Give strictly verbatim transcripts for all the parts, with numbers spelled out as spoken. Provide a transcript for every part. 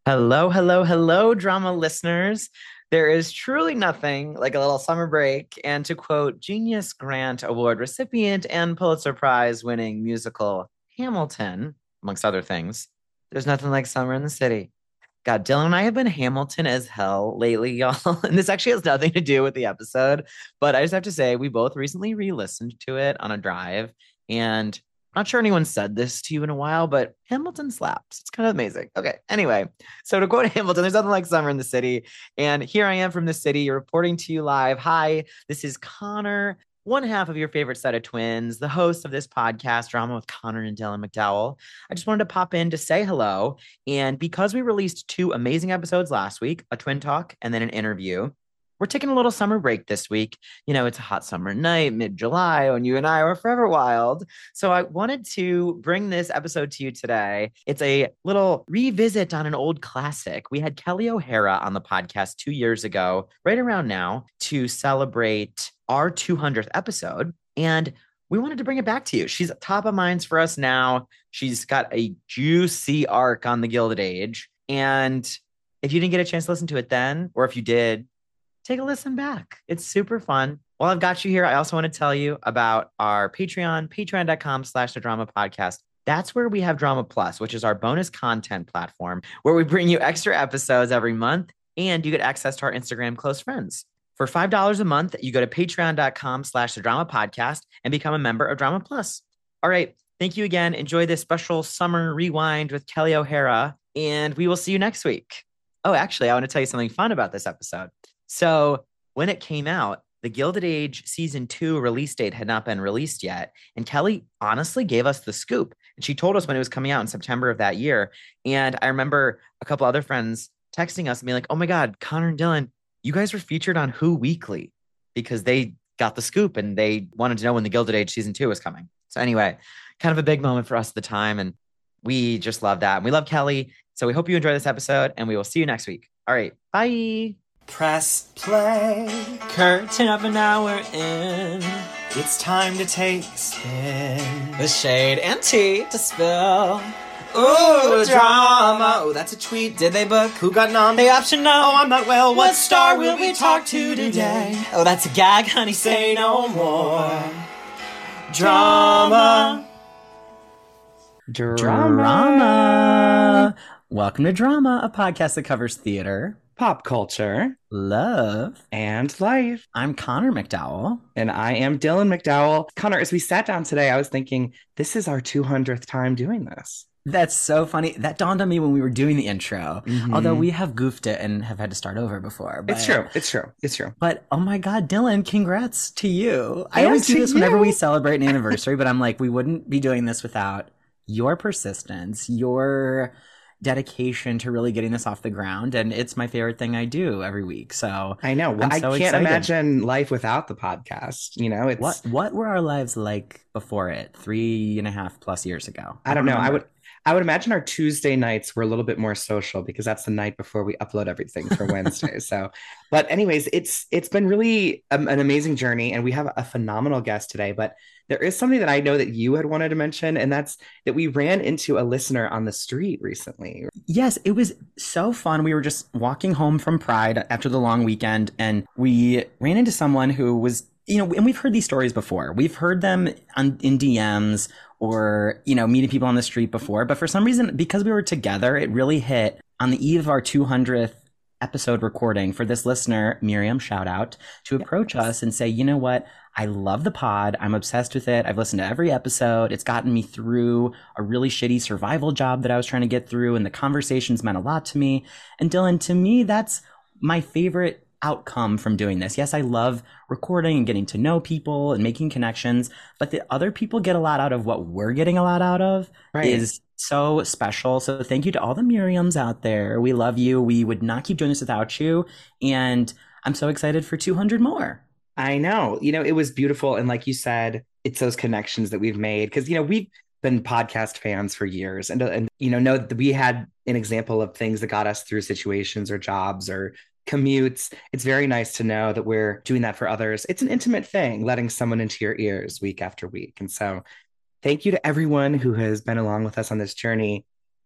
Hello, hello, hello, drama listeners. There is truly nothing like a little summer break. And to quote Genius Grant Award recipient and Pulitzer Prize winning musical Hamilton, amongst other things, there's nothing like summer in the city. God, Dylan and I have been Hamilton as hell lately, y'all. And this actually has nothing to do with the episode, but I just have to say, we both recently re listened to it on a drive. And I'm not sure anyone said this to you in a while, but Hamilton slaps. It's kind of amazing. Okay. Anyway, so to quote Hamilton, there's nothing like summer in the city. And here I am from the city reporting to you live. Hi, this is Connor, one half of your favorite set of twins, the host of this podcast, Drama with Connor and Dylan McDowell. I just wanted to pop in to say hello. And because we released two amazing episodes last week, a twin talk and then an interview, we're taking a little summer break this week. You know, it's a hot summer night, mid-July, and you and I are forever wild. So I wanted to bring this episode to you today. It's a little revisit on an old classic. We had Kelly O'Hara on the podcast two years ago, right around now, to celebrate our two hundredth episode. And we wanted to bring it back to you. She's top of minds for us now. She's got a juicy arc on the Gilded Age. And if you didn't get a chance to listen to it then, or if you did, take a listen back. It's super fun. While I've got you here, I also want to tell you about our Patreon, patreon.com slash the drama podcast. That's where we have Drama Plus, which is our bonus content platform where we bring you extra episodes every month and you get access to our Instagram close friends. For five dollars a month, you go to patreon.com slash the drama podcast and become a member of Drama Plus. All right. Thank you again. Enjoy this special summer rewind with Kelly O'Hara, and we will see you next week. Oh, actually, I want to tell you something fun about this episode. So when it came out, the Gilded Age season two release date had not been released yet. And Kelly honestly gave us the scoop. And she told us when it was coming out in September of that year. And I remember a couple other friends texting us and being like, oh my God, Connor and Dylan, you guys were featured on Who Weekly because they got the scoop and they wanted to know when the Gilded Age season two was coming. So anyway, kind of a big moment for us at the time. And we just love that. And we love Kelly. So we hope you enjoy this episode and we will see you next week. All right. Bye. Press play, curtain up an hour in. It's time to take a spin. The shade and tea to spill. Ooh, drama. Oh, that's a tweet. Did they book? Who got nom? They option no. Oh, I'm not well. What star will we talk to today? Oh, that's a gag, honey. Say no more. Drama. Drama. Drama. Welcome to Drama, a podcast that covers theater, pop culture, love, and life. I'm Connor McDowell. And I am Dylan McDowell. Connor, as we sat down today, I was thinking, this is our two hundredth time doing this. That's so funny. That dawned on me when we were doing the intro. Mm-hmm. Although we have goofed it and have had to start over before. But, it's true. It's true. It's true. But oh my God, Dylan, congrats to you. I always do this you. whenever we celebrate an anniversary, but I'm like, we wouldn't be doing this without your persistence, your dedication to really getting this off the ground, and it's my favorite thing I do every week. So I know I'm I so can't excited. imagine life without the podcast. You know, it's what what were our lives like before it? Three and a half plus years ago. I don't know. I would I would imagine our Tuesday nights were a little bit more social because that's the night before we upload everything for Wednesday. So, but anyways, it's it's been really um, an amazing journey, and we have a phenomenal guest today. But there is something that I know that you had wanted to mention, and that's that we ran into a listener on the street recently. Yes, it was so fun. We were just walking home from Pride after the long weekend, and we ran into someone who was, you know, and we've heard these stories before. We've heard them on, in D Ms or, you know, meeting people on the street before. But for some reason, because we were together, it really hit on the eve of our two hundredth episode recording for this listener, Miriam, shout out, to approach yes. us and say, you know what? I love the pod. I'm obsessed with it. I've listened to every episode. It's gotten me through a really shitty survival job that I was trying to get through, and the conversations meant a lot to me. And Dylan, to me, that's my favorite outcome from doing this. Yes, I love recording and getting to know people and making connections, but the other people get a lot out of what we're getting a lot out of right. is so special. So thank you to all the Miriams out there. We love you. We would not keep doing this without you. And I'm so excited for two hundred more. I know, you know, it was beautiful. And like you said, it's those connections that we've made because, you know, we've been podcast fans for years and, and, you know, know that we had an example of things that got us through situations or jobs or commutes. It's very nice to know that we're doing that for others. It's an intimate thing, letting someone into your ears week after week. And so thank you to everyone who has been along with us on this journey.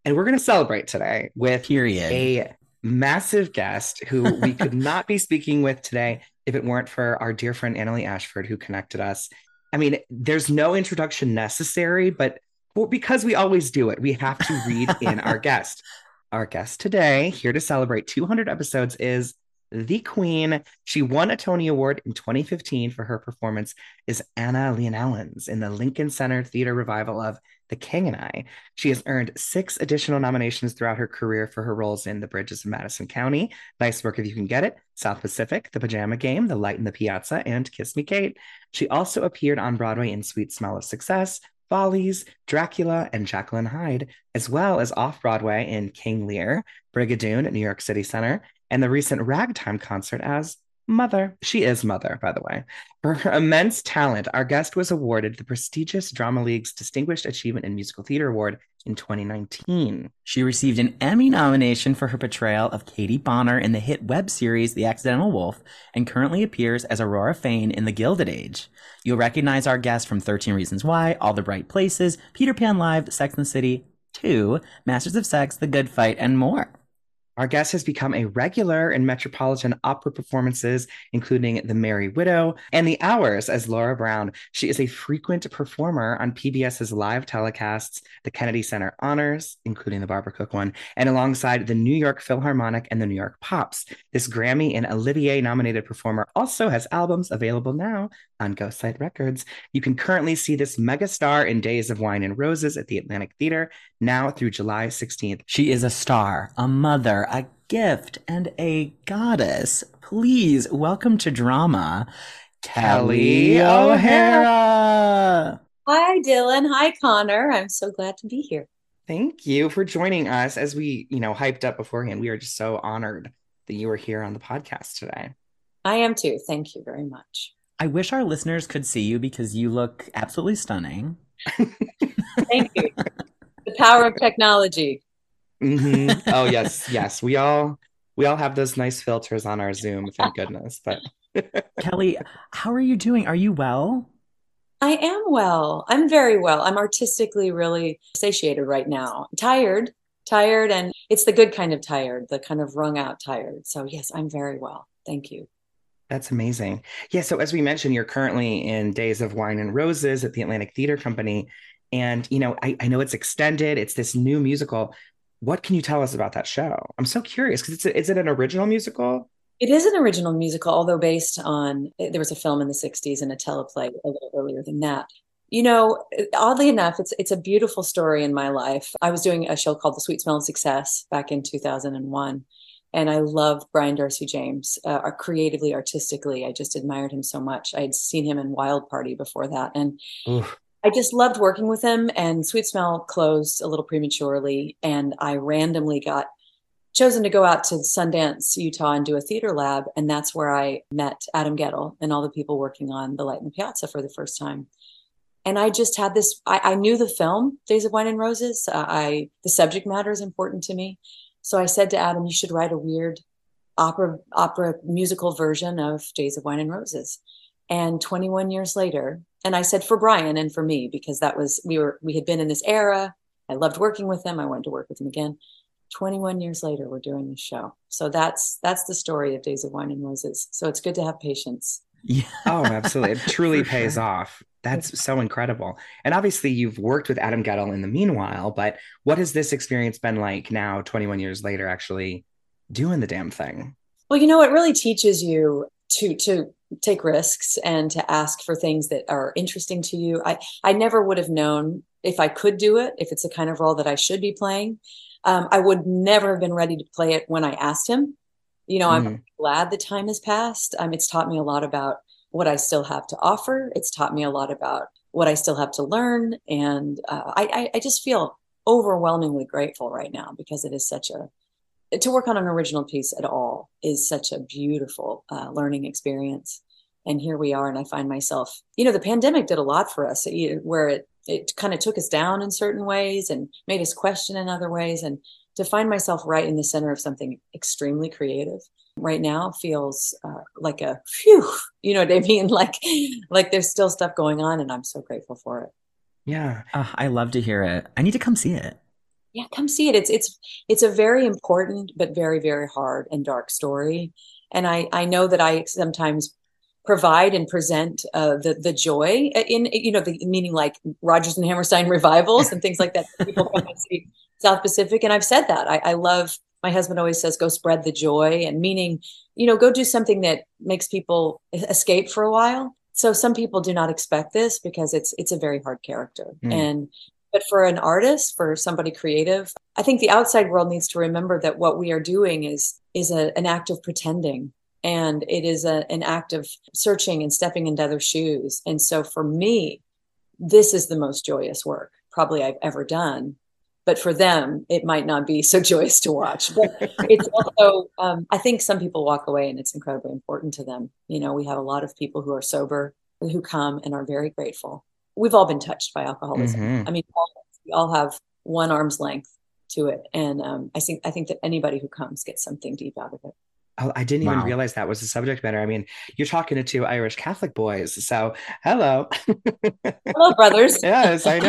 And we're going to celebrate today with Period. a massive guest who we could not be speaking with today if it weren't for our dear friend Annalie Ashford, who connected us. I mean, there's no introduction necessary, but because we always do it, we have to read in our guest. Our guest today, here to celebrate two hundred episodes, is the Queen. She won a Tony Award in twenty fifteen for her performance as Anna Leonellens in the Lincoln Center Theater revival of The King and I. She has earned six additional nominations throughout her career for her roles in The Bridges of Madison County, Nice Work If You Can Get It, South Pacific, The Pajama Game, The Light in the Piazza, and Kiss Me Kate. She also appeared on Broadway in Sweet Smell of Success, Follies, Dracula, and Jacqueline Hyde, as well as off-Broadway in King Lear, Brigadoon at New York City Center, and the recent Ragtime concert as Mother. She is Mother, by the way. For her immense talent, our guest was awarded the prestigious Drama League's Distinguished Achievement in Musical Theater Award in twenty nineteen. She received an Emmy nomination for her portrayal of Katie Bonner in the hit web series The Accidental Wolf, and currently appears as Aurora Fane in The Gilded Age. You'll recognize our guest from thirteen Reasons Why, All the Bright Places, Peter Pan Live, Sex and the City two, Masters of Sex, The Good Fight, and more. Our guest has become a regular in Metropolitan Opera performances, including The Merry Widow and The Hours as Laura Brown. She is a frequent performer on PBS's live telecasts, the Kennedy Center Honors, including the Barbara Cook one, and alongside the New York Philharmonic and the New York Pops. This Grammy and Olivier-nominated performer also has albums available now on Ghostlight Records. You can currently see this megastar in Days of Wine and Roses at the Atlantic Theater, now through July sixteenth. She is a star, a mother, a gift, and a goddess. Please welcome to Drama, Kelly O'Hara. Hi, Dylan. Hi, Connor. I'm so glad to be here. Thank you for joining us. As we, you know, hyped up beforehand, we are just so honored that you were here on the podcast today. I am too. Thank you very much. I wish our listeners could see you because you look absolutely stunning. Thank you. The power of technology. Mm-hmm. Oh yes, yes. We all we all have those nice filters on our Zoom, thank goodness. But Kelly, how are you doing? Are you well? I am well. I'm very well. I'm artistically really satiated right now. Tired, tired, and it's the good kind of tired, the kind of wrung out tired. So yes, I'm very well. Thank you. That's amazing. Yeah, so as we mentioned, you're currently in Days of Wine and Roses at the Atlantic Theater Company. And, you know, I, I know it's extended. It's this new musical. What can you tell us about that show? I'm so curious because it's a, is it an original musical? It is an original musical, although based on, there was a film in the sixties and a teleplay a little earlier than that. You know, oddly enough, it's it's a beautiful story in my life. I was doing a show called The Sweet Smell of Success back in two thousand one. And I love Brian Darcy James, uh, creatively, artistically. I just admired him so much. I had seen him in Wild Party before that. And Oof. I just loved working with him. And Sweet Smell closed a little prematurely. And I randomly got chosen to go out to Sundance, Utah and do a theater lab. And that's where I met Adam Guettel and all the people working on The Light in the Piazza for the first time. And I just had this, I, I knew the film, Days of Wine and Roses. Uh, I the subject matter is important to me. So I said to Adam, you should write a weird opera opera musical version of Days of Wine and Roses. And twenty-one years later, and I said for Brian and for me, because that was, we were, we had been in this era. I loved working with him. I wanted to work with him again. twenty-one years later, we're doing this show. So that's, that's the story of Days of Wine and Roses. So it's good to have patience. Yeah. Oh, absolutely. It truly pays sure. off. That's so incredible. And obviously you've worked with Adam Guettel in the meanwhile, but what has this experience been like now, twenty-one years later, actually doing the damn thing? Well, you know, it really teaches you to, to take risks and to ask for things that are interesting to you. I, I never would have known if I could do it, if it's the kind of role that I should be playing. Um, I would never have been ready to play it when I asked him. You know, I'm mm. glad the time has passed. Um, it's taught me a lot about what I still have to offer. It's taught me a lot about what I still have to learn. And uh, I, I just feel overwhelmingly grateful right now because it is such a, to work on an original piece at all is such a beautiful uh, learning experience. And here we are. And I find myself, you know, the pandemic did a lot for us where it, it kind of took us down in certain ways and made us question in other ways. And to find myself right in the center of something extremely creative right now feels uh, like a phew, you know what I mean? Like, like there's still stuff going on and I'm so grateful for it. Yeah. Uh, I love to hear it. I need to come see it. Yeah, come see it. It's it's it's a very important but very, very hard and dark story. And I I know that I sometimes provide and present uh, the the joy in, you know, the meaning like Rodgers and Hammerstein revivals and things like that. People come and see South Pacific, and I've said that. I, I love. My husband always says, "Go spread the joy," and meaning, you know, go do something that makes people escape for a while. So some people do not expect this because it's it's a very hard character, Mm. and but for an artist, for somebody creative, I think the outside world needs to remember that what we are doing is is a, an act of pretending. And it is a, an act of searching and stepping into other shoes. And so for me, this is the most joyous work probably I've ever done. But for them, it might not be so joyous to watch. But it's also, um, I think some people walk away and it's incredibly important to them. You know, we have a lot of people who are sober, who come and are very grateful. We've all been touched by alcoholism. Mm-hmm. I mean, all, we all have one arm's length to it. And um, I think I think that anybody who comes gets something deep out of it. Oh, I didn't even Wow. realize that was the subject matter. I mean, you're talking to two Irish Catholic boys, so hello. Hello, brothers. Yes, I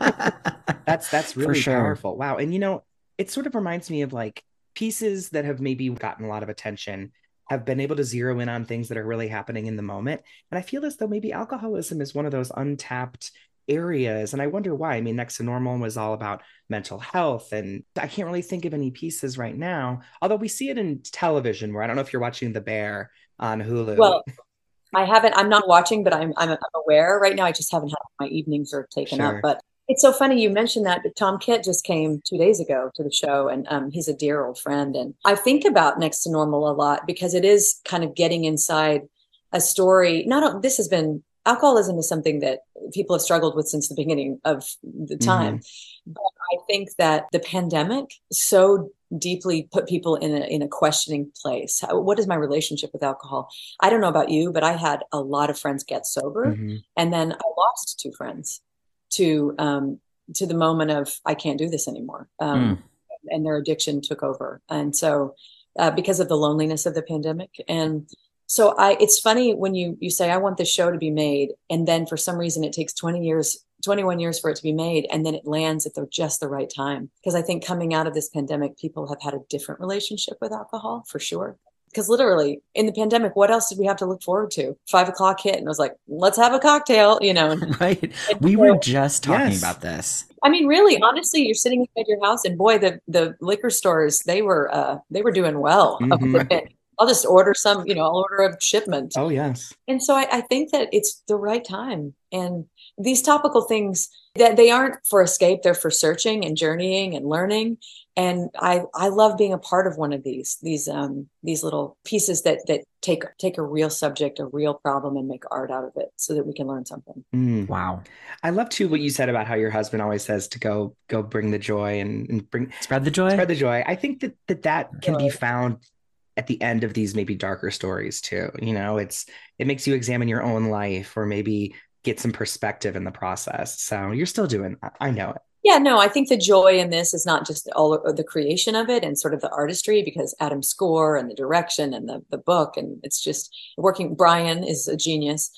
know. That's that's For really sure. powerful. Wow. And you know, it sort of reminds me of like pieces that have maybe gotten a lot of attention, have been able to zero in on things that are really happening in the moment. And I feel as though maybe alcoholism is one of those untapped areas. And I wonder why. I mean, Next to Normal was all about mental health. And I can't really think of any pieces right now, although we see it in television where I don't know if you're watching The Bear on Hulu. Well, I haven't, I'm not watching, but I'm, I'm, I'm aware right now. I just haven't had my evenings are taken Sure. up, but it's so funny you mentioned that. Tom Kitt just came two days ago to the show, and um, he's a dear old friend. And I think about Next to Normal a lot because it is kind of getting inside a story. Not this has been alcoholism is something that people have struggled with since the beginning of the time. Mm-hmm. But I think that the pandemic so deeply put people in a in a questioning place. How, what is my relationship with alcohol? I don't know about you, but I had a lot of friends get sober, mm-hmm. and then I lost two friends to um, to the moment of I can't do this anymore, um, mm. and their addiction took over, and so uh, because of the loneliness of the pandemic, and so I it's funny when you you say I want this show to be made, and then for some reason it takes twenty years. twenty-one years for it to be made, and then it lands at the just the right time. Because I think coming out of this pandemic, people have had a different relationship with alcohol for sure. Because literally in the pandemic, what else did we have to look forward to? Five o'clock hit, and it was like, let's have a cocktail, you know. And, right. And we so, were just talking yes. about this. I mean, really, honestly, you're sitting inside your house, and boy, the the liquor stores they were uh, they were doing well. Mm-hmm. I'll just order some, you know, I'll order a shipment. Oh, yes. And so I, I think that it's the right time. And these topical things, that they aren't for escape, they're for searching and journeying and learning. And I, I love being a part of one of these, these, um, these little pieces that, that take, take a real subject, a real problem, and make art out of it so that we can learn something. Mm. Wow. I love too what you said about how your husband always says to go, go bring the joy and, and bring, spread the joy, spread the joy. I think that that, that can be found at the end of these maybe darker stories too. You know, it's, it makes you examine your own life or maybe get some perspective in the process. So you're still doing, I know it. Yeah, no, I think the joy in this is not just all of the creation of it and sort of the artistry, because Adam's score and the direction and the, the book, and it's just working. Brian is a genius.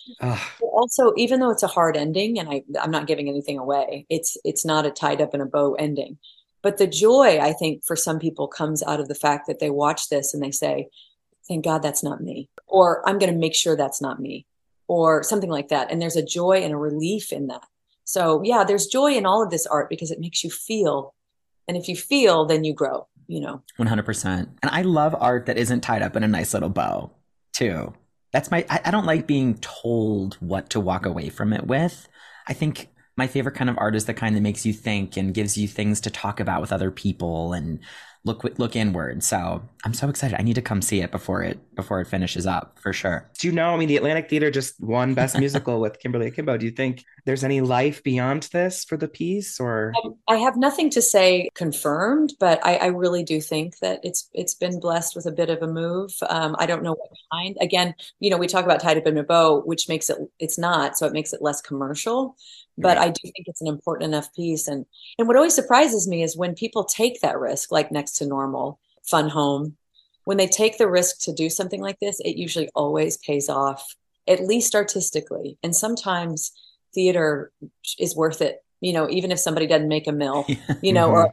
Also, even though it's a hard ending, and I, I'm not giving anything away, it's it's not a tied up in a bow ending. But the joy, I think, for some people comes out of the fact that they watch this and they say, thank God that's not me, or I'm going to make sure that's not me, or something like that. And there's a joy and a relief in that. So yeah, there's joy in all of this art because it makes you feel. And if you feel, then you grow, you know. one hundred percent. And I love art that isn't tied up in a nice little bow too. That's my, I, I don't like being told what to walk away from it with. I think my favorite kind of art is the kind that makes you think and gives you things to talk about with other people and look look inward. So I'm so excited. I need to come see it before it before it finishes up for sure. Do you know, I mean, the Atlantic Theater just won Best Musical with Kimberly Akimbo. Do you think there's any life beyond this for the piece, or? I have nothing to say confirmed, but I, I really do think that it's it's been blessed with a bit of a move. Um, I don't know what kind. Again, you know, we talk about tied up in a bow, which makes it, it's not, so it makes it less commercial. But right. I do think it's an important enough piece. And and what always surprises me is when people take that risk, like Next to Normal, Fun Home, when they take the risk to do something like this, it usually always pays off, at least artistically. And sometimes theater is worth it, you know, even if somebody doesn't make a mill, you know, mm-hmm. or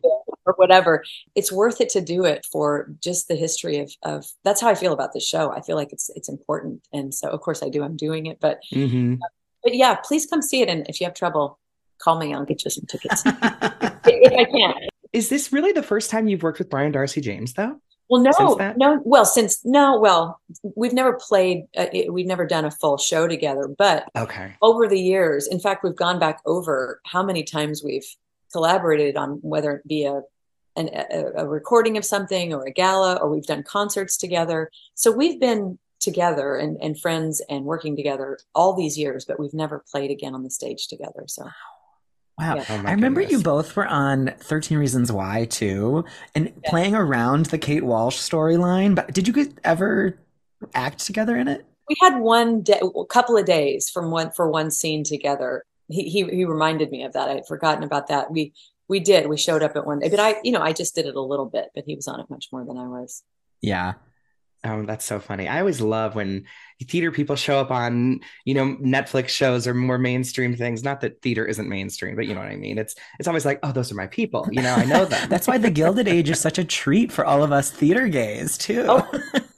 or whatever. It's worth it to do it for just the history of, of that's how I feel about this show. I feel like it's, it's important. And so of course I do, I'm doing it, but, Mm-hmm. but yeah, please come see it. And if you have trouble, call me. I'll get you some tickets if I can. Is this really the first time you've worked with Brian Darcy James, though? Well, no, no. Well, since no, well, we've never played. Uh, it, we've never done a full show together. But okay, over the years, in fact, we've gone back over how many times we've collaborated on whether it be a, an, a a recording of something or a gala, or we've done concerts together. So we've been together and and friends and working together all these years, but we've never played again on the stage together. So. Wow. Yeah. Oh I remember goodness. You both were on thirteen Reasons Why too, and yeah. playing around the Kate Walsh storyline. But did you guys ever act together in it? We had one day, a couple of days from one for one scene together. He, he he reminded me of that. I had forgotten about that. We we did. We showed up at one day, but I you know I just did it a little bit. But he was on it much more than I was. Yeah. Oh, that's so funny. I always love when theater people show up on, you know, Netflix shows or more mainstream things. Not that theater isn't mainstream, but you know what I mean? It's it's always like, oh, those are my people. You know, I know them. That's why the Gilded Age is such a treat for all of us theater gays, too. Oh,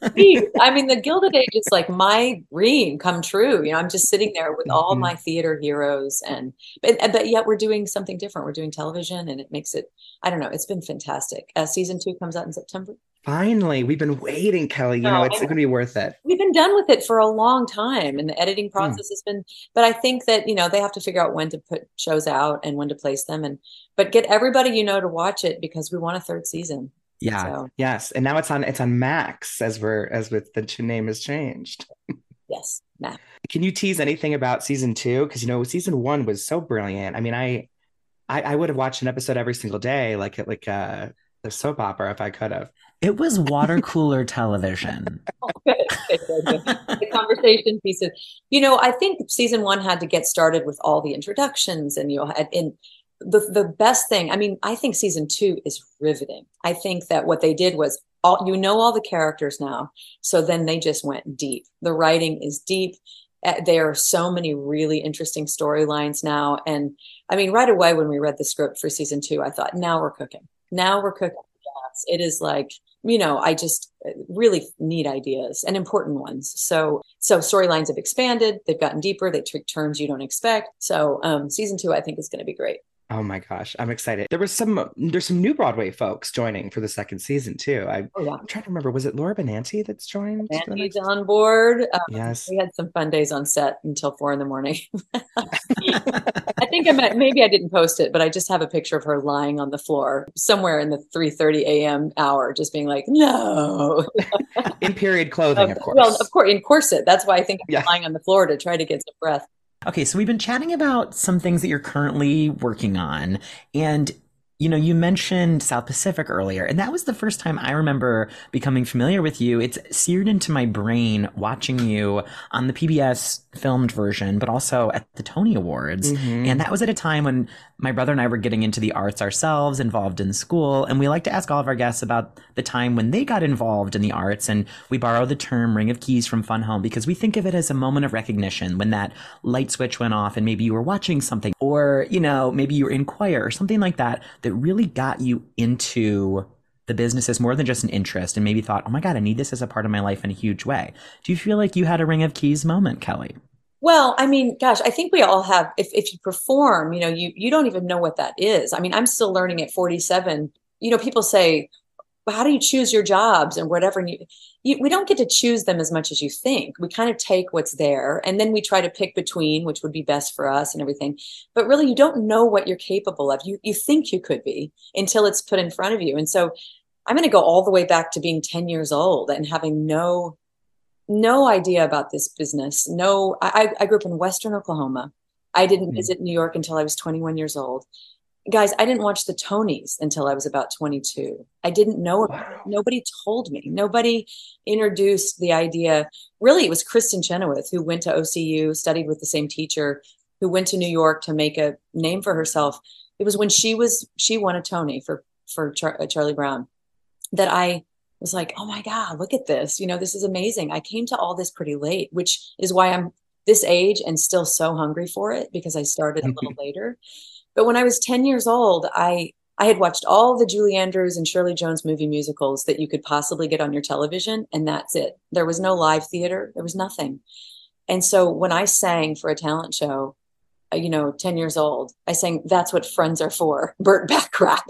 I mean, the Gilded Age is like my dream come true. You know, I'm just sitting there with all mm-hmm. my theater heroes. And but, but yet we're doing something different. We're doing television, and it makes it, I don't know, it's been fantastic. Uh, season two comes out in September. Finally, we've been waiting, Kelly. You no, know, it's going to be worth it. We've been done with it for a long time, and the editing process mm. has been. But I think that you know they have to figure out when to put shows out and when to place them, and but get everybody you know to watch it because we want a third season. Yeah. So. Yes, and now it's on. It's on Max as we're as with the name has changed. Yes, Max. Can you tease anything about season two? Because you know, season one was so brilliant. I mean, I, I, I would have watched an episode every single day, like like uh, the soap opera, if I could have. It was water cooler television. The conversation pieces. You know, I think season one had to get started with all the introductions, and you know, and the the best thing. I mean, I think season two is riveting. I think that what they did was all you know all the characters now, so then they just went deep. The writing is deep. There are so many really interesting storylines now, and I mean, right away when we read the script for season two, I thought, now we're cooking. Now we're cooking. Yes, it is like. You know, I just really neat ideas and important ones. So, so storylines have expanded. They've gotten deeper. They took turns you don't expect. So, um, season two, I think, is going to be great. Oh my gosh, I'm excited. There was some, there's some new Broadway folks joining for the second season too. I, oh, yeah. I'm trying to remember, was it Laura Benanti that's joined? Benanti's on board. Um, yes. We had some fun days on set until four in the morning. I think I meant, maybe I didn't post it, but I just have a picture of her lying on the floor somewhere in the three thirty a.m. hour, just being like, no. In period clothing, uh, of course. Well, of course, in corset. That's why I think I'm yeah. lying on the floor to try to get some breath. Okay, so we've been chatting about some things that you're currently working on, and you know, you mentioned South Pacific earlier, and that was the first time I remember becoming familiar with you. It's seared into my brain watching you on the P B S filmed version, but also at the Tony Awards. Mm-hmm. And that was at a time when my brother and I were getting into the arts ourselves, involved in school. And we like to ask all of our guests about the time when they got involved in the arts. And we borrow the term Ring of Keys from Fun Home because we think of it as a moment of recognition when that light switch went off and maybe you were watching something, or, you know, maybe you were in choir or something like that, that really got you into the business as more than just an interest and maybe thought, oh my God, I need this as a part of my life in a huge way. Do you feel like you had a Ring of Keys moment, Kelly? Well, I mean, gosh, I think we all have, if, if you perform, you know, you, you don't even know what that is. I mean, I'm still learning at forty-seven. You know, people say, well, how do you choose your jobs and whatever? And you, you, we don't get to choose them as much as you think. We kind of take what's there and then we try to pick between which would be best for us and everything. But really, you don't know what you're capable of. You, you think you could be until it's put in front of you. And so I'm going to go all the way back to being ten years old and having no no idea about this business. No, I, I grew up in Western Oklahoma. I didn't mm-hmm. visit New York until I was twenty-one years old. Guys, I didn't watch the Tonys until I was about twenty-two. I didn't know about it. Nobody told me. Nobody introduced the idea. Really, it was Kristen Chenoweth, who went to O C U, studied with the same teacher, who went to New York to make a name for herself. It was when she was, she won a Tony for, for Char- Charlie Brown that I was like, oh my God, look at this. You know, this is amazing. I came to all this pretty late, which is why I'm this age and still so hungry for it because I started a little later. But when I was ten years old, I, I had watched all the Julie Andrews and Shirley Jones movie musicals that you could possibly get on your television, and that's it. There was no live theater. There was nothing. And so when I sang for a talent show, uh, you know, ten years old, I sang That's What Friends Are For, Burt Bacharach,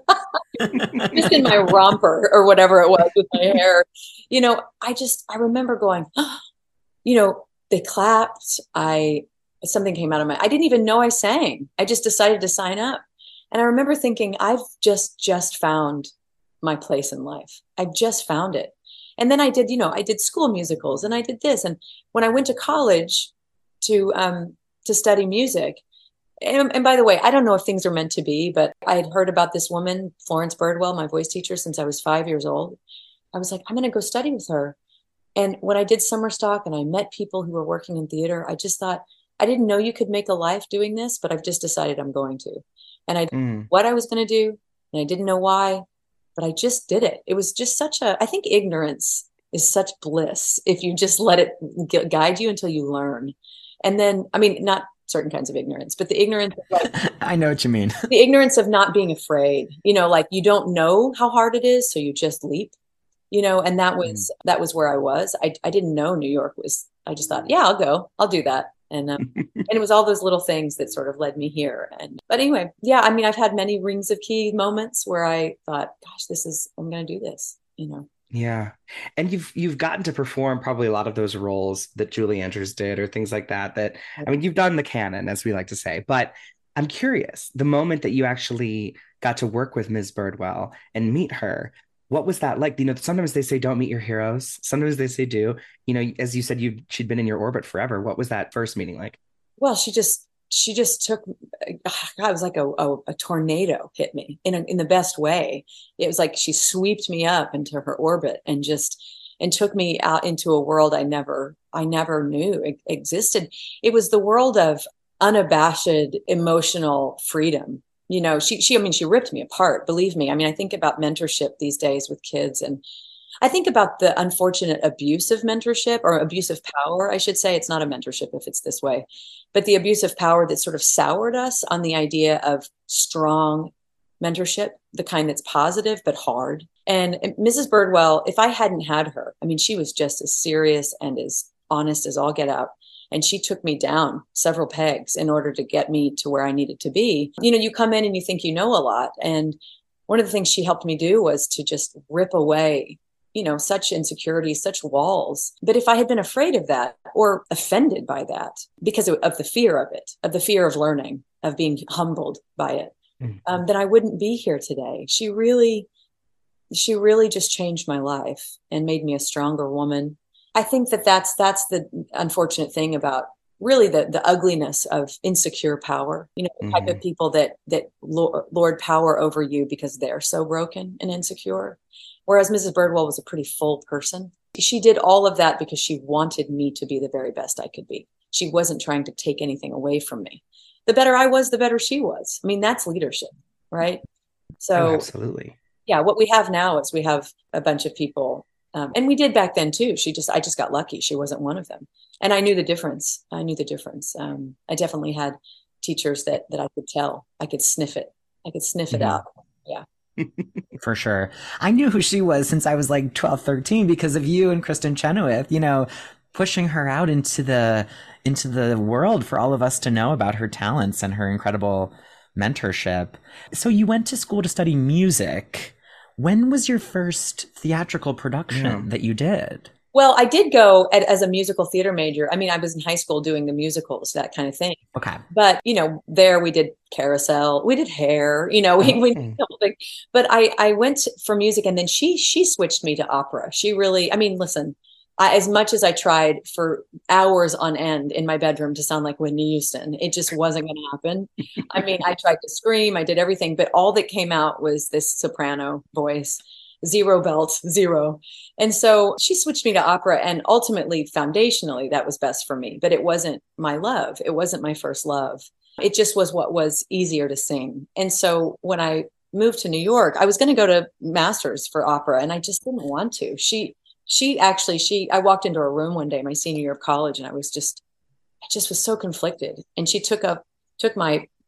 just in my romper or whatever it was with my hair. You know, I just, I remember going, oh, you know, they clapped. I, something came out of my, I didn't even know I sang. I just decided to sign up. And I remember thinking, I've just, just found my place in life. I've just found it. And then I did, you know, I did school musicals and I did this. And when I went to college to, um, to study music, and, and by the way, I don't know if things are meant to be, but I had heard about this woman, Florence Birdwell, my voice teacher, since I was five years old. I was like, I'm going to go study with her. And when I did summer stock and I met people who were working in theater, I just thought, I didn't know you could make a life doing this, but I've just decided I'm going to. And I mm. what I was going to do, and I didn't know why, but I just did it. It was just such a, I think ignorance is such bliss if you just let it guide you until you learn. And then, I mean, not certain kinds of ignorance, but the ignorance of like, I know what you mean. The ignorance of not being afraid, you know, like you don't know how hard it is, so you just leap, you know, and that was, mm. that was where I was. I, I didn't know New York was, I just thought, yeah, I'll go, I'll do that. And, um, and it was all those little things that sort of led me here. And, but anyway, yeah, I mean, I've had many rings of key moments where I thought, gosh, this is, I'm going to do this, you know? Yeah. And you've, you've gotten to perform probably a lot of those roles that Julie Andrews did or things like that, that, I mean, you've done the canon, as we like to say, but I'm curious, the moment that you actually got to work with Miz Birdwell and meet her, what was that like? You know, sometimes they say don't meet your heroes. Sometimes they say do. You know, as you said, you she'd been in your orbit forever. What was that first meeting like? Well, she just she just took. God, it was like a, a, a tornado hit me in a, in the best way. It was like she swept me up into her orbit and just and took me out into a world I never I never knew existed. It was the world of unabashed emotional freedom. You know, she, she, I mean, she ripped me apart, believe me. I mean, I think about mentorship these days with kids, and I think about the unfortunate abuse of mentorship or abuse of power, I should say. It's not a mentorship if it's this way, but the abuse of power that sort of soured us on the idea of strong mentorship, the kind that's positive, but hard. And, and Missus Birdwell, if I hadn't had her, I mean, she was just as serious and as honest as all get out. And she took me down several pegs in order to get me to where I needed to be. You know, you come in and you think you know a lot. And one of the things she helped me do was to just rip away, you know, such insecurities, such walls. But if I had been afraid of that or offended by that because of, of the fear of it, of the fear of learning, of being humbled by it, mm-hmm. um, then I wouldn't be here today. She really, she really just changed my life and made me a stronger woman. I think that that's that's the unfortunate thing about really the the ugliness of insecure power. You know, the mm-hmm. type of people that that lord power over you because they're so broken and insecure. Whereas Missus Birdwell was a pretty full person. She did all of that because she wanted me to be the very best I could be. She wasn't trying to take anything away from me. The better I was, the better she was. I mean, that's leadership, right? So oh, absolutely. Yeah, what we have now is we have a bunch of people. Um, and we did back then too. She just, I just got lucky. She wasn't one of them. And I knew the difference. I knew the difference. Um, I definitely had teachers that, that I could tell. I could sniff it. I could sniff mm-hmm. it out. Yeah. For sure. I knew who she was since I was like twelve, thirteen because of you and Kristin Chenoweth, you know, pushing her out into the, into the world for all of us to know about her talents and her incredible mentorship. So you went to school to study music. When was your first theatrical production yeah. that you did? Well, I did go at, as a musical theater major. I mean, I was in high school doing the musicals, that kind of thing. Okay. But, you know, there we did Carousel, we did Hair, you know, we, okay. we did something. But I, I went for music and then she, she switched me to opera. She really, I mean, listen, I, as much as I tried for hours on end in my bedroom to sound like Whitney Houston, it just wasn't going to happen. I mean, I tried to scream, I did everything, but all that came out was this soprano voice, zero belt, zero. And so she switched me to opera, and ultimately, foundationally, that was best for me, but it wasn't my love. It wasn't my first love. It just was what was easier to sing. And so when I moved to New York, I was going to go to masters for opera, and I just didn't want to. She She actually, she, I walked into a room one day, my senior year of college, and I was just, I just was so conflicted. And she took up, took my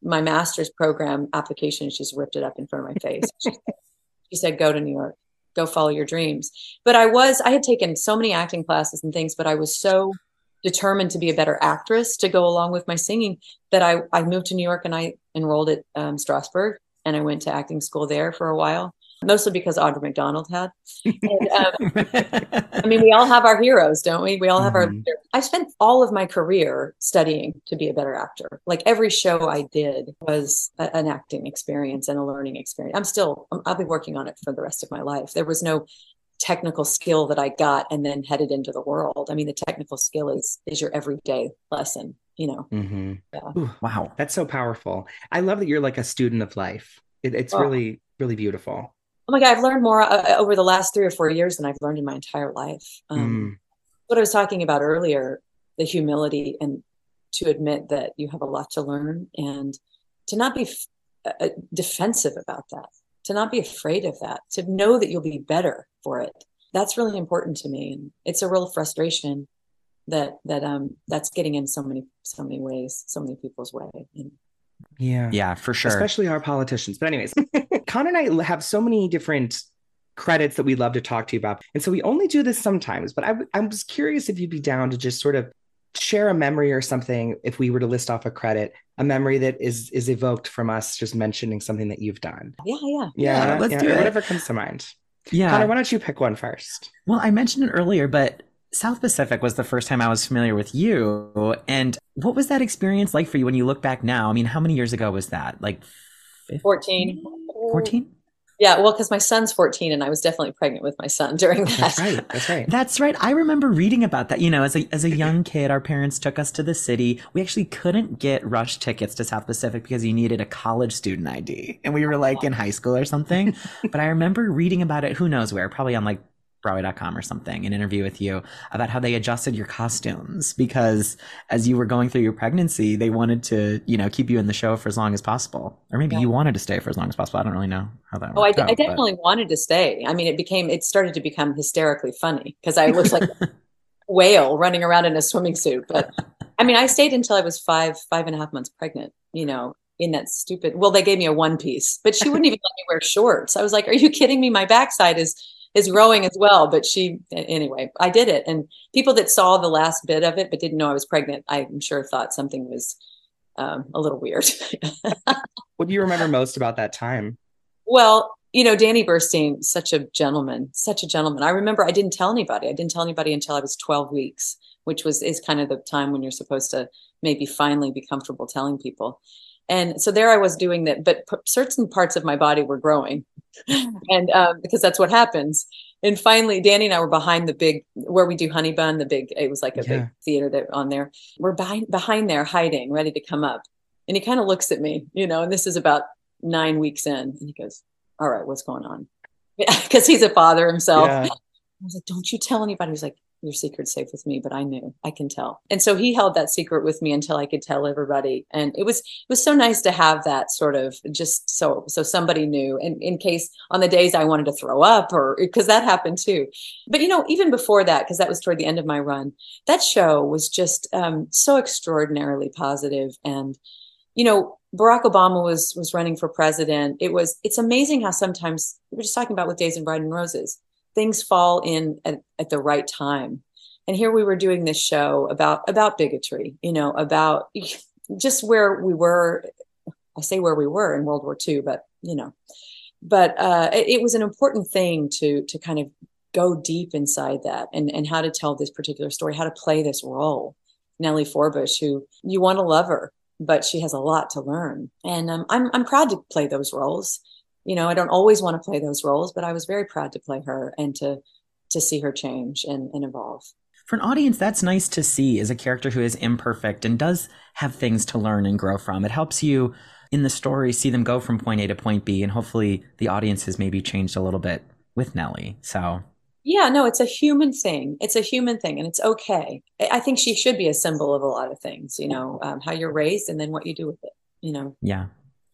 my master's program application. She's ripped it up in front of my face. She, she said, go to New York, go follow your dreams. But I was, I had taken so many acting classes and things, but I was so determined to be a better actress to go along with my singing that I, I moved to New York and I enrolled at um, Strasberg, and I went to acting school there for a while, mostly because Audra McDonald had. And, um, I mean, we all have our heroes, don't we? We all have mm-hmm. our, I spent all of my career studying to be a better actor. Like every show I did was a, an acting experience and a learning experience. I'm still, I'll be working on it for the rest of my life. There was no technical skill that I got and then headed into the world. I mean, the technical skill is, is your everyday lesson, you know? Mm-hmm. Yeah. Ooh, wow. That's so powerful. I love that you're like a student of life. It, it's oh. really, really beautiful. Oh my God, I've learned more uh, over the last three or four years than I've learned in my entire life. Um, mm. What I was talking about earlier, the humility and to admit that you have a lot to learn and to not be f- uh, defensive about that, to not be afraid of that, to know that you'll be better for it. That's really important to me. And it's a real frustration that, that, um, that's getting in so many, so many ways, so many people's way. You know? Yeah. Yeah, for sure. Especially our politicians. But anyways, Con and I have so many different credits that we'd love to talk to you about. And so we only do this sometimes, but I, I was curious if you'd be down to just sort of share a memory or something. If we were to list off a credit, a memory that is is evoked from us just mentioning something that you've done. Yeah, yeah. Yeah, yeah let's yeah, do it. Whatever comes to mind. Yeah. Connor, why don't you pick one first? Well, I mentioned it earlier, but South Pacific was the first time I was familiar with you. And what was that experience like for you when you look back now? I mean, how many years ago was that? Like fifteen? fourteen. fourteen? Yeah, well, because my son's fourteen and I was definitely pregnant with my son during that. That's right. That's right. That's right. I remember reading about that. You know, as a as a young kid, our parents took us to the city. We actually couldn't get rush tickets to South Pacific because you needed a college student I D. And we were like in high school or something. But I remember reading about it, who knows where, probably on like Broadway dot com or something, an interview with you about how they adjusted your costumes because as you were going through your pregnancy, they wanted to, you know, keep you in the show for as long as possible. Or maybe yeah. you wanted to stay for as long as possible. I don't really know how that worked. Oh, I, d- out, I definitely but... wanted to stay. I mean, it became, it started to become hysterically funny because I looked like a whale running around in a swimming suit. But I mean, I stayed until I was five, five and a half months pregnant, you know, in that stupid, well, they gave me a one piece, but she wouldn't even let me wear shorts. I was like, are you kidding me? My backside is is rowing as well. But she, anyway, I did it. And people that saw the last bit of it, but didn't know I was pregnant, I'm sure thought something was um, a little weird. What do you remember most about that time? Well, you know, Danny Burstein, such a gentleman, such a gentleman. I remember I didn't tell anybody. I didn't tell anybody until I was twelve weeks, which was, is kind of the time when you're supposed to maybe finally be comfortable telling people. And so there I was doing that, but p- certain parts of my body were growing and um, because that's what happens. And finally, Danny and I were behind the big, where we do Honey Bun, the big, it was like a yeah. big theater that on there. We're behind, behind there hiding, ready to come up. And he kind of looks at me, you know, and this is about nine weeks in. And he goes, all right, what's going on? Because he's a father himself. Yeah. I was like, don't you tell anybody. He was like, your secret's safe with me, but I knew, I can tell. And so he held that secret with me until I could tell everybody. And it was, it was so nice to have that sort of just so, so somebody knew, and in case on the days I wanted to throw up, or because that happened too. But, you know, even before that, because that was toward the end of my run, that show was just um, so extraordinarily positive. And, you know, Barack Obama was, was running for president. It was, it's amazing how sometimes we were just talking about with Days and Bride and Roses, things fall in at, at the right time. And here we were doing this show about, about bigotry, you know, about just where we were. I say where we were in World War Two, but, you know, but uh, it, it was an important thing to, to kind of go deep inside that and, and how to tell this particular story, how to play this role. Nellie Forbush, who you want to love her, but she has a lot to learn. And um, I'm, I'm proud to play those roles. You know, I don't always want to play those roles, but I was very proud to play her and to to see her change and, and evolve. For an audience, that's nice to see as a character who is imperfect and does have things to learn and grow from. It helps you in the story see them go from point A to point B, and hopefully the audience has maybe changed a little bit with Nellie. So yeah, no, it's a human thing. It's a human thing, and it's okay. I think she should be a symbol of a lot of things, you know, um, how you're raised and then what you do with it, you know. Yeah.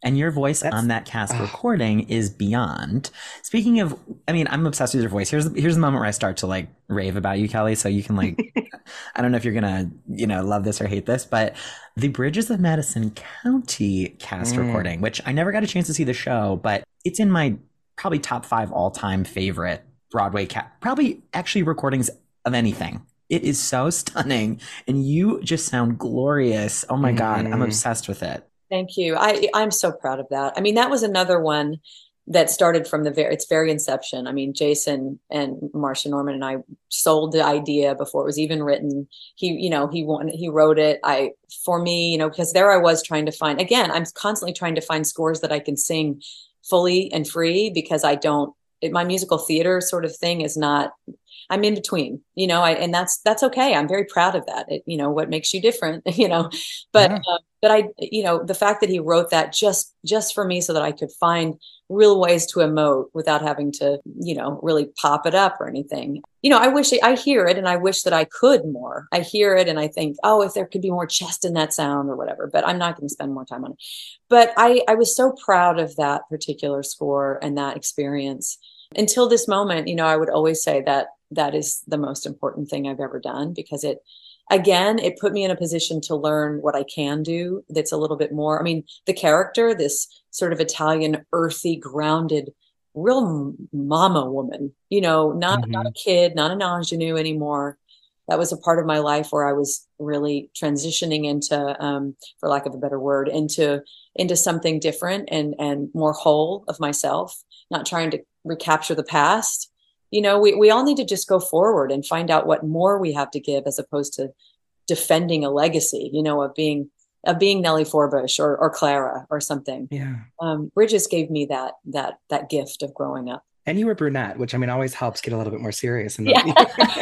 And your voice That's, on that cast oh. recording is beyond. Speaking of, I mean, I'm obsessed with your voice. Here's here's the moment where I start to like rave about you, Kelly. So you can like, I don't know if you're gonna, you know, love this or hate this, but the Bridges of Madison County cast mm. recording, which I never got a chance to see the show, but it's in my probably top five all time favorite Broadway cast, probably actually recordings of anything. It is so stunning, and you just sound glorious. Oh my mm. God, I'm obsessed with it. Thank you. I, I'm so proud of that. I mean, that was another one that started from the very, its very inception. I mean, Jason and Marsha Norman and I sold the idea before it was even written. He, you know, he wanted, he wrote it. I, for me, you know, because there I was trying to find, again, I'm constantly trying to find scores that I can sing fully and free, because I don't, it, my musical theater sort of thing is not, I'm in between, you know, I, and that's, that's okay. I'm very proud of that. It, you know, what makes you different, you know, but, yeah. uh, but I, you know, the fact that he wrote that just, just for me so that I could find real ways to emote without having to, you know, really pop it up or anything. You know, I wish I hear it and I wish that I could more. I hear it and I think, oh, if there could be more chest in that sound or whatever, but I'm not going to spend more time on it. But I, I was so proud of that particular score and that experience. Until this moment, you know, I would always say that that is the most important thing I've ever done, because it, again, it put me in a position to learn what I can do. That's a little bit more, I mean, the character, this sort of Italian, earthy, grounded, real mama woman, you know, not, mm-hmm. not a kid, not an ingenue anymore. That was a part of my life where I was really transitioning into, um, for lack of a better word, into, into something different and, and more whole of myself, not trying to recapture the past. You know, we, we all need to just go forward and find out what more we have to give, as opposed to defending a legacy, you know, of being, of being Nellie Forbush or, or Clara or something. Yeah. Um, Bridges gave me that, that, that gift of growing up. And you were brunette, which I mean, always helps get a little bit more serious. And yeah.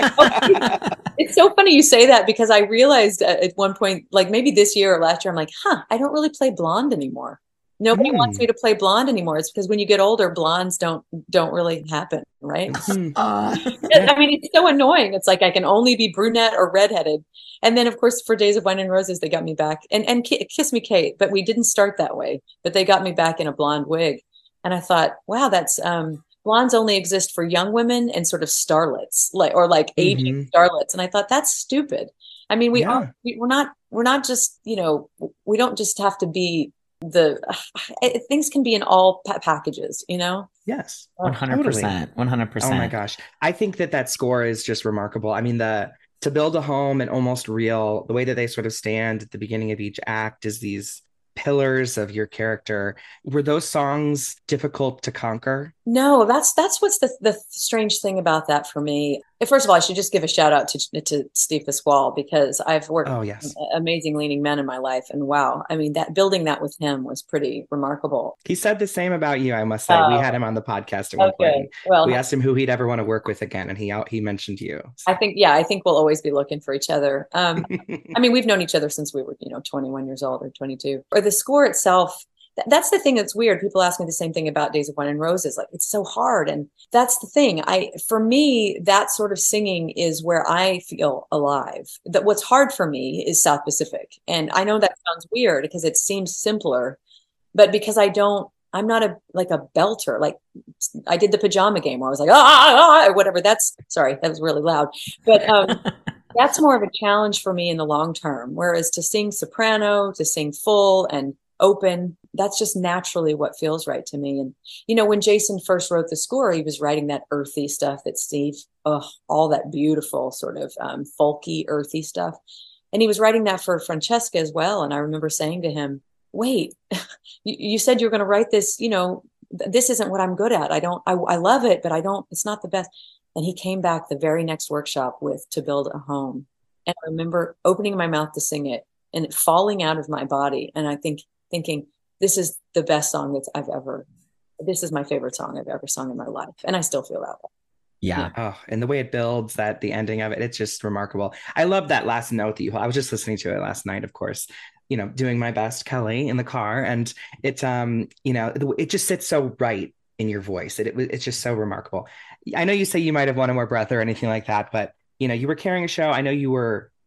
It's so funny you say that, because I realized at one point, like maybe this year or last year, I'm like, huh, I don't really play blonde anymore. Nobody mm. wants me to play blonde anymore. It's because when you get older, blondes don't don't really happen, right? uh, I mean, it's so annoying. It's like I can only be brunette or redheaded. And then, of course, for Days of Wine and Roses, they got me back. And and Kiss Me Kate, but we didn't start that way. But they got me back in a blonde wig. And I thought, wow, that's um, blondes only exist for young women and sort of starlets, like or like aging mm-hmm. starlets. And I thought that's stupid. I mean, we, yeah. are, we we're not we're not just, you know, we don't just have to be. The uh, things can be in all pa- packages, you know. Yes, one hundred percent, one hundred percent. Oh my gosh, I think that that score is just remarkable. I mean, the To Build a Home and Almost Real, the way that they sort of stand at the beginning of each act is these pillars of your character. Were those songs difficult to conquer? No, that's that's what's the the strange thing about that for me. First of all, I should just give a shout out to to Steve Pasquale, because I've worked oh, yes. with amazing leading men in my life, and wow, I mean, that building that with him was pretty remarkable. He said the same about you, I must say. Uh, we had him on the podcast at one okay. point. Well, we asked him who he'd ever want to work with again, and he out he mentioned you. So. I think, yeah, I think we'll always be looking for each other. Um, I mean, we've known each other since we were, you know, twenty-one years old or twenty-two. Or the score itself. That's the thing that's weird. People ask me the same thing about Days of Wine and Roses. Like, it's so hard. And that's the thing. I, for me, that sort of singing is where I feel alive. That what's hard for me is South Pacific. And I know that sounds weird because it seems simpler, but because I don't, I'm not a, like a belter. Like I did the Pajama Game where I was like, ah, ah, ah, or whatever. That's, sorry, that was really loud. But, um, that's more of a challenge for me in the long term. Whereas to sing soprano, to sing full and open, that's just naturally what feels right to me. And, you know, when Jason first wrote the score, he was writing that earthy stuff that Steve, oh, all that beautiful sort of um, folky, earthy stuff. And he was writing that for Francesca as well. And I remember saying to him, wait, you, you said you're going to write this, you know, th- this isn't what I'm good at. I don't, I, I love it, but I don't, it's not the best. And he came back the very next workshop with To Build a Home. And I remember opening my mouth to sing it and it falling out of my body. And I think, thinking, this is the best song that I've ever, this is my favorite song I've ever sung in my life. And I still feel that way. Yeah. yeah. Oh, and the way it builds, that the ending of it, it's just remarkable. I love that last note that you, I was just listening to it last night, of course, you know, doing my best, Kelly, in the car. And it, um, you know, it just sits so right in your voice. It, it It's just so remarkable. I know you say you might have wanted more breath or anything like that, but, you know, you were carrying a show. I know you were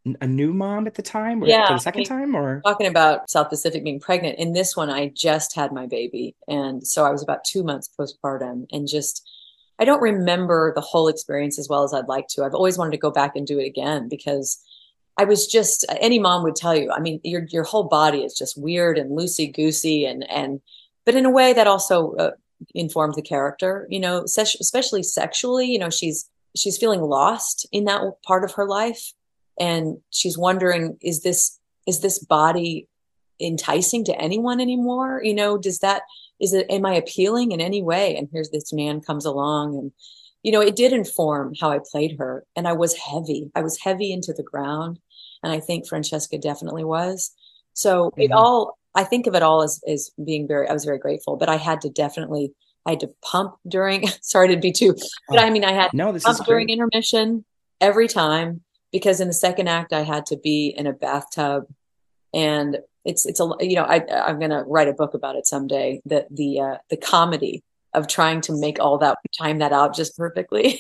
a new mom at the time, or for Yeah, the I second mean, time, or talking about South Pacific being pregnant, in this one, I just had my baby. And so I was about two months postpartum and just, I don't remember the whole experience as well as I'd like to. I've always wanted to go back and do it again because I was just, any mom would tell you, I mean, your your whole body is just weird and loosey goosey and and but in a way that also uh, informed the character, you know, especially sexually, you know, she's she's feeling lost in that part of her life and she's wondering, is this is this body enticing to anyone anymore? You know, does that, is it, am I appealing in any way? And here's this man comes along and, you know, it did inform how I played her. And I was heavy. I was heavy into the ground. And I think Francesca definitely was. So it Mhm. all, I think of it all as, as being very, I was very grateful, but I had to definitely, I had to pump during, sorry to be too, but Oh, I mean, I had to no, this is pump during great. intermission every time because in the second act, I had to be in a bathtub and it's it's a you know I I'm gonna write a book about it someday. That the uh, the comedy of trying to make all that time that out just perfectly.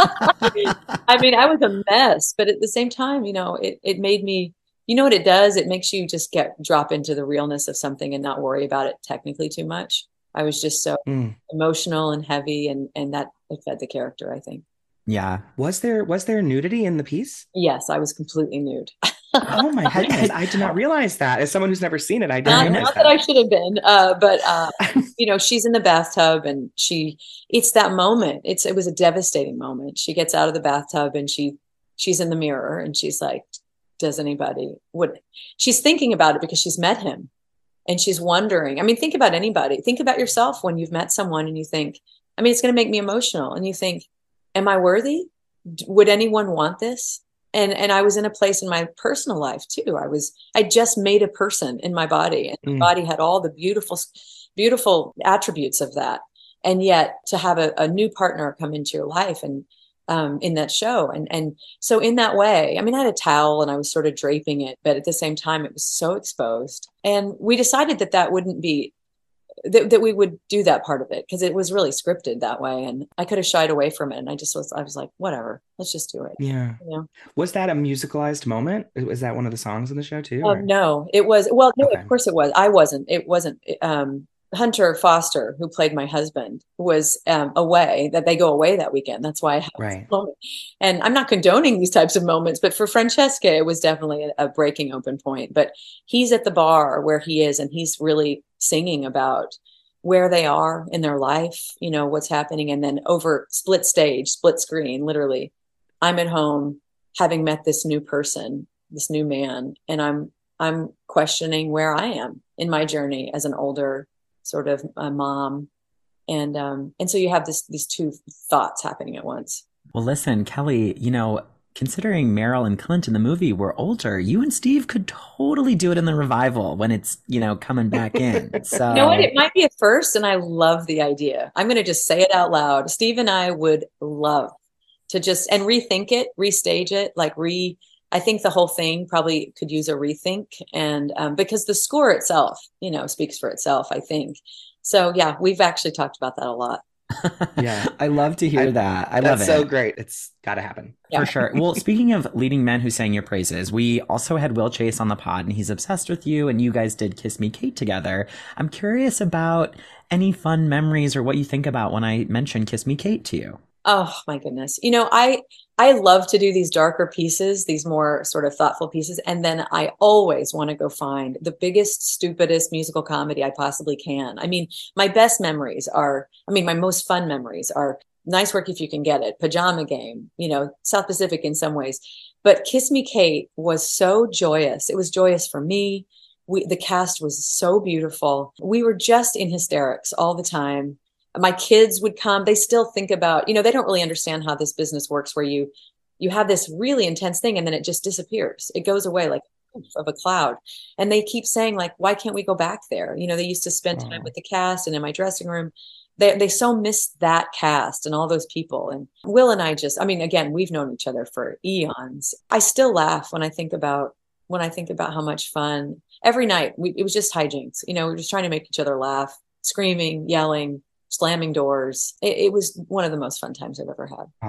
I mean, I was a mess, but at the same time, you know, it it made me. You know what it does? It makes you just get drop into the realness of something and not worry about it technically too much. I was just so Mm. emotional and heavy, and and that it fed the character, I think. Yeah. Was there was there nudity in the piece? Yes, I was completely nude. Oh my Had, goodness, had, I did not realize that. As someone who's never seen it, I didn't I not know. realize not that I that. should have been, uh, but uh, you know, she's in the bathtub and she, it's that moment. It's it was a devastating moment. She gets out of the bathtub and she she's in the mirror and she's like, does anybody would she's thinking about it because she's met him and she's wondering. I mean, think about anybody. Think about yourself when you've met someone and you think, I mean, it's going to make me emotional. And you think, am I worthy? Would anyone want this? And and I was in a place in my personal life too. I was I just made a person in my body, and my Mm. body had all the beautiful, beautiful attributes of that. And yet to have a, a new partner come into your life and um, in that show, and and so in that way, I mean, I had a towel and I was sort of draping it, but at the same time, it was so exposed. And we decided that that wouldn't be that, that we would do that part of it because it was really scripted that way and I could have shied away from it and I just was I was like whatever, let's just do it, Yeah. you know. Was that a musicalized moment? Was that one of the songs in the show too? Um, Or no, it was well no, okay. of course it was. I wasn't it wasn't um Hunter Foster, who played my husband, was um, away. That they go away that weekend. That's why I have this Right. moment. And I'm not condoning these types of moments, but for Francesca, it was definitely a, a breaking open point. But he's at the bar where he is, and he's really singing about where they are in their life, you know, what's happening. And then over split stage, split screen, literally, I'm at home having met this new person, this new man, and I'm I'm questioning where I am in my journey as an older sort of a mom. And um, and so you have this these two thoughts happening at once. Well, listen, Kelly, you know, considering Meryl and Clint in the movie were older, you and Steve could totally do it in the revival when it's, you know, coming back in. You know what? So, It might be a first, and I love the idea. I'm going to just say it out loud. Steve and I would love to just and rethink it, restage it, like re. I think the whole thing probably could use a rethink, and um, because the score itself, you know, speaks for itself. I think so. Yeah, we've actually talked about that a lot. Yeah. I love to hear I, that. I love that's so it. great. It's got to happen. Yeah. For sure. Well, speaking of leading men who sang your praises, we also had Will Chase on the pod and he's obsessed with you and you guys did Kiss Me Kate together. I'm curious about any fun memories or what you think about when I mention Kiss Me Kate to you. Oh my goodness. You know, I I love to do these darker pieces, these more sort of thoughtful pieces, and then I always want to go find the biggest, stupidest musical comedy I possibly can. I mean, my best memories are, I mean, my most fun memories are Nice Work If You Can Get It, Pajama Game, you know, South Pacific in some ways. But Kiss Me Kate was so joyous. It was joyous for me. We the cast was so beautiful. We were just in hysterics all the time. My kids would come. They still think about, you know, they don't really understand how this business works where you you have this really intense thing and then it just disappears. It goes away like of a cloud. And they keep saying like, why can't we go back there? You know, they used to spend time Oh, with the cast and in my dressing room. They they so miss that cast and all those people. And Will and I just, I mean, again, we've known each other for eons. I still laugh when I think about when I think about how much fun every night we, it was just hijinks. You know, we were just trying to make each other laugh, screaming, yelling, slamming doors. It, it was one of the most fun times I've ever had. oh,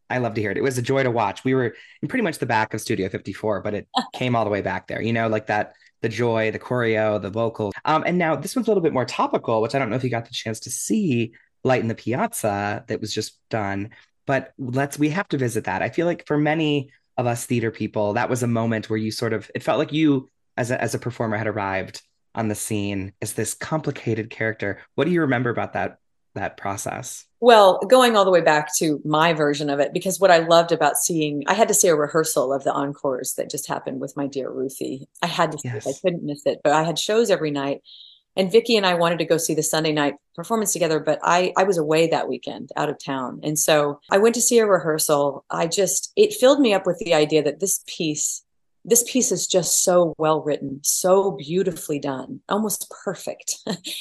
I love to hear it. It was a joy to watch. We were in pretty much the back of Studio fifty-four, but it came all the way back there, you know, like that, the joy, the choreo, the vocals. Um, and now this one's a little bit more topical, which I don't know if you got the chance to see Light in the Piazza that was just done, but let's, we have to visit that. I feel like for many of us theater people, that was a moment where you sort of, it felt like you as a, as a performer had arrived on the scene as this complicated character. What do you remember about that, that process? Well, going all the way back to my version of it, because what I loved about seeing, I had to see a rehearsal of the encores that just happened with my dear Ruthie. I had to see Yes. it. I couldn't miss it, but I had shows every night. And Vicky and I wanted to go see the Sunday night performance together, but I, I was away that weekend out of town. And so I went to see a rehearsal. I just, it filled me up with the idea that this piece, this piece is just so well written, so beautifully done, almost perfect.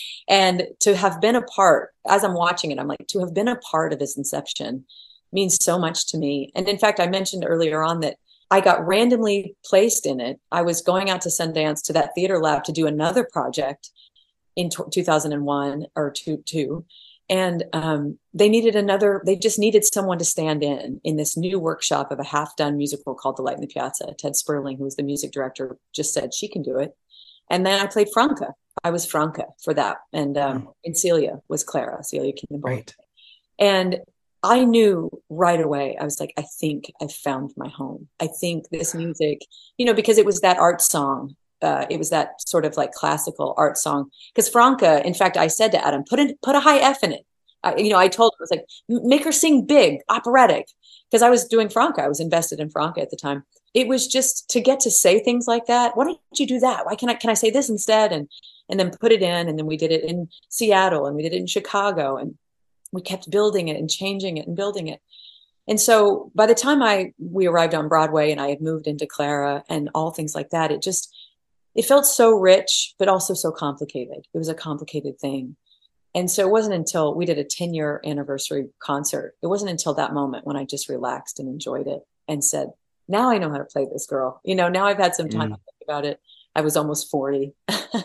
And to have been a part, as I'm watching it, I'm like, to have been a part of its inception means so much to me. And in fact, I mentioned earlier on that I got randomly placed in it. I was going out to Sundance to that theater lab to do another project in t- two thousand one or two, two. And um, they needed another, they just needed someone to stand in, in this new workshop of a half done musical called The Light in the Piazza. Ted Sperling, who was the music director, just said she can do it. And then I played Franca. I was Franca for that. And, um, Oh. and Celia was Clara, Celia Kingdom. Right. And I knew right away, I was like, I think I found my home. I think this music, you know, because it was that art song. Uh, it was that sort of like classical art song. Because Franca, in fact, I said to Adam, put in, put a high F in it. I, you know, I told him, I was like, make her sing big, operatic. Because I was doing Franca. I was invested in Franca at the time. It was just to get to say things like that. Why don't you do that? Why can I, can I say this instead? And, and then put it in. And then we did it in Seattle and we did it in Chicago. And we kept building it and changing it and building it. And so by the time I, we arrived on Broadway and I had moved into Clara and all things like that, it just, it felt so rich, but also so complicated. It was a complicated thing. And so it wasn't until we did a ten year anniversary concert. It wasn't until that moment when I just relaxed and enjoyed it and said, now I know how to play this girl. You know, now I've had some time mm. to think about it. I was almost forty.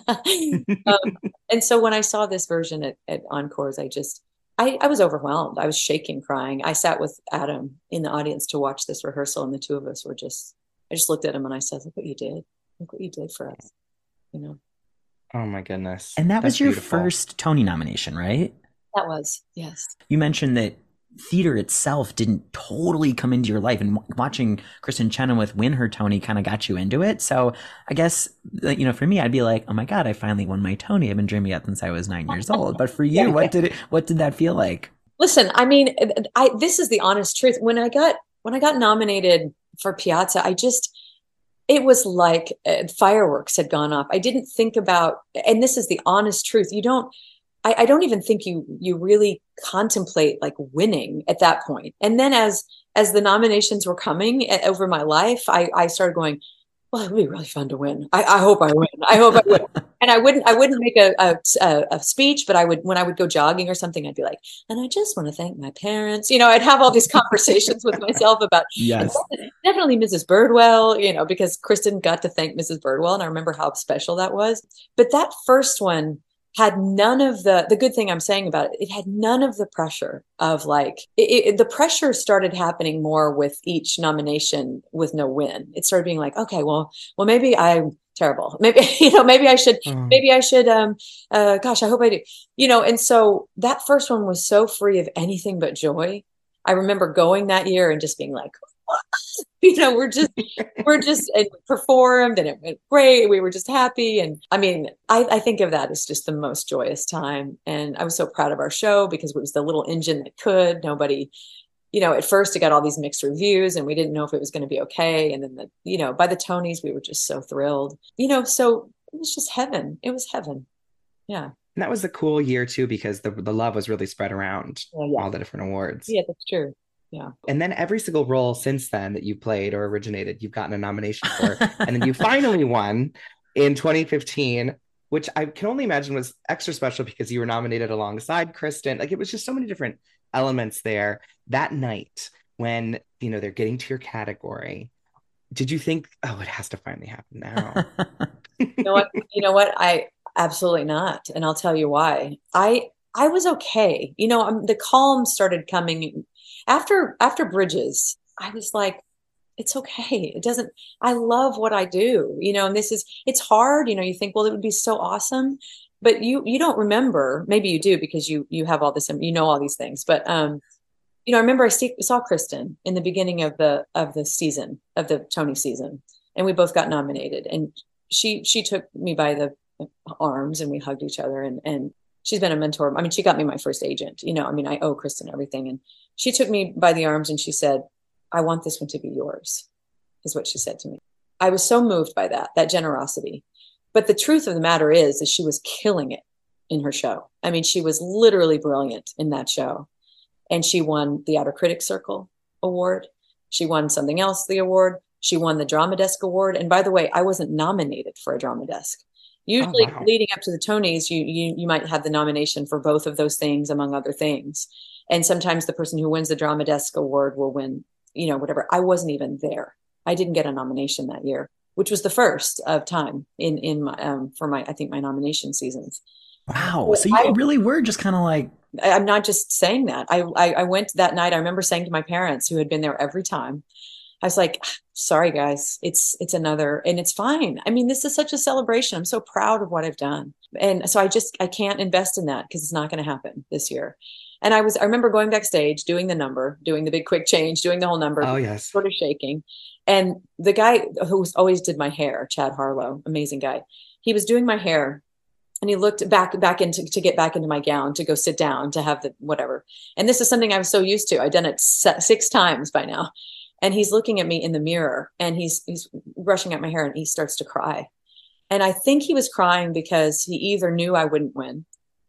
um, and so when I saw this version at, at Encores, I just, I, I was overwhelmed. I was shaking, crying. I sat with Adam in the audience to watch this rehearsal. And the two of us were just, I just looked at him and I said, look what you did. Look what you did for us, you know. Oh my goodness. And that That's was your beautiful. first Tony nomination, right? That was, yes. You mentioned that theater itself didn't totally come into your life, and watching Kristin Chenoweth win her Tony kind of got you into it. So I guess, you know, for me, I'd be like, oh my God, I finally won my Tony. I've been dreaming it since I was nine years old. But for you, yeah, what did it, what did that feel like? Listen, I mean, I, this is the honest truth. When I got, when I got nominated for Piazza, I just, it was like uh, fireworks had gone off. I didn't think about, and this is the honest truth. You don't, I, I don't even think you, you really contemplate like winning at that point. And then as, as the nominations were coming over my life, I, I started going, well, it would be really fun to win. I, I hope I win. I hope I win. And I wouldn't, I wouldn't make a, a, a speech, but I would, when I would go jogging or something, I'd be like, and I just want to thank my parents. You know, I'd have all these conversations with myself about, yes, definitely Missus Birdwell, you know, because Kristin got to thank Missus Birdwell. And I remember how special that was. But that first one had none of the, the good thing I'm saying about it, it had none of the pressure of like, it, it, the pressure started happening more with each nomination with no win. It started being like, okay, well, well, maybe I'm terrible. Maybe, you know, maybe I should, mm. maybe I should, um, uh, gosh, I hope I do, you know? And so that first one was so free of anything but joy. I remember going that year and just being like, what? You know, we're just, we're just and performed and it went great. We were just happy. And I mean, I, I think of that as just the most joyous time. And I was so proud of our show because it was the little engine that could. Nobody, you know, at first it got all these mixed reviews and we didn't know if it was going to be okay. And then, the, you know, by the Tonys, we were just so thrilled, you know, so it was just heaven. It was heaven. Yeah. And that was a cool year too, because the, the love was really spread around yeah, yeah. all the different awards. Yeah, that's true. Yeah. And then every single role since then that you played or originated, you've gotten a nomination for. And then you finally won in twenty fifteen, which I can only imagine was extra special because you were nominated alongside Kristin. Like it was just so many different elements there. That night when, you know, they're getting to your category, did you think, oh, it has to finally happen now? You know what? You know what? I absolutely not. And I'll tell you why. I I was okay. You know, um, the calm started coming. after after Bridges, I was like, it's okay. It doesn't, I love what I do, you know, and this is, it's hard, you know, you think, well, it would be so awesome, but you, you don't remember, maybe you do because you, you have all this, you know, all these things, but, um, you know, I remember I see, saw Kristen in the beginning of the, of the season of the Tony season, and we both got nominated, and she, she took me by the arms and we hugged each other, and, and she's been a mentor. I mean, she got me my first agent, you know, I mean, I owe Kristen everything. And she took me by the arms and she said, I want this one to be yours, is what she said to me. I was so moved by that, that generosity. But the truth of the matter is, is she was killing it in her show. I mean, she was literally brilliant in that show. And she won the Outer Critics Circle Award. She won something else, the award. She won the Drama Desk Award. And by the way, I wasn't nominated for a Drama Desk. Usually oh, wow. leading up to the Tonys, you, you you might have the nomination for both of those things, among other things. And sometimes the person who wins the Drama Desk Award will win, you know, whatever. I wasn't even there. I didn't get a nomination that year, which was the first of time in, in my, um, for my, I think my nomination seasons. Wow. So you I, really were just kind of like, I, I'm not just saying that. I, I, I went that night. I remember saying to my parents, who had been there every time, I was like, sorry guys, it's, it's another, and it's fine. I mean, this is such a celebration. I'm so proud of what I've done. And so I just, I can't invest in that because it's not going to happen this year. And I was, I remember going backstage, doing the number, doing the big quick change, doing the whole number, oh, yes. sort of shaking. And the guy who always did my hair, Chad Harlow, amazing guy, he was doing my hair, and he looked back, back into, to get back into my gown, to go sit down, to have the whatever. And this is something I was so used to. I've done it six times by now. And he's looking at me in the mirror, and he's, he's brushing out my hair, and he starts to cry. And I think he was crying because he either knew I wouldn't win,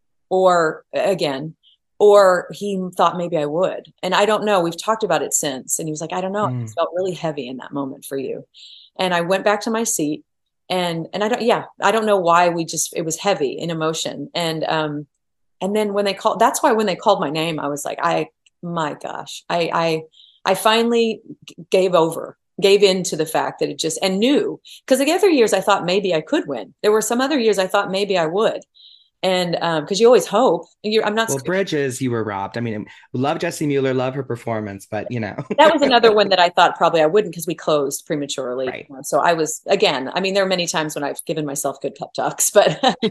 or again, or he thought maybe I would. And I don't know. We've talked about it since. And he was like, I don't know. Mm. It felt really heavy in that moment for you. And I went back to my seat, and, and I don't, yeah, I don't know why we just, it was heavy in emotion. And, um, and then when they called, that's why when they called my name, I was like, I, my gosh, I, I, I finally gave over, gave in to the fact that it just, and knew, because the other years I thought maybe I could win. There were some other years I thought maybe I would. And um, because you always hope. You're, I'm not. Well, Bridges, you were robbed. I mean, love Jessie Mueller, love her performance, but you know. That was another one that I thought probably I wouldn't, because we closed prematurely. Right. You know, so I was, again, I mean, there are many times when I've given myself good pep talks, but but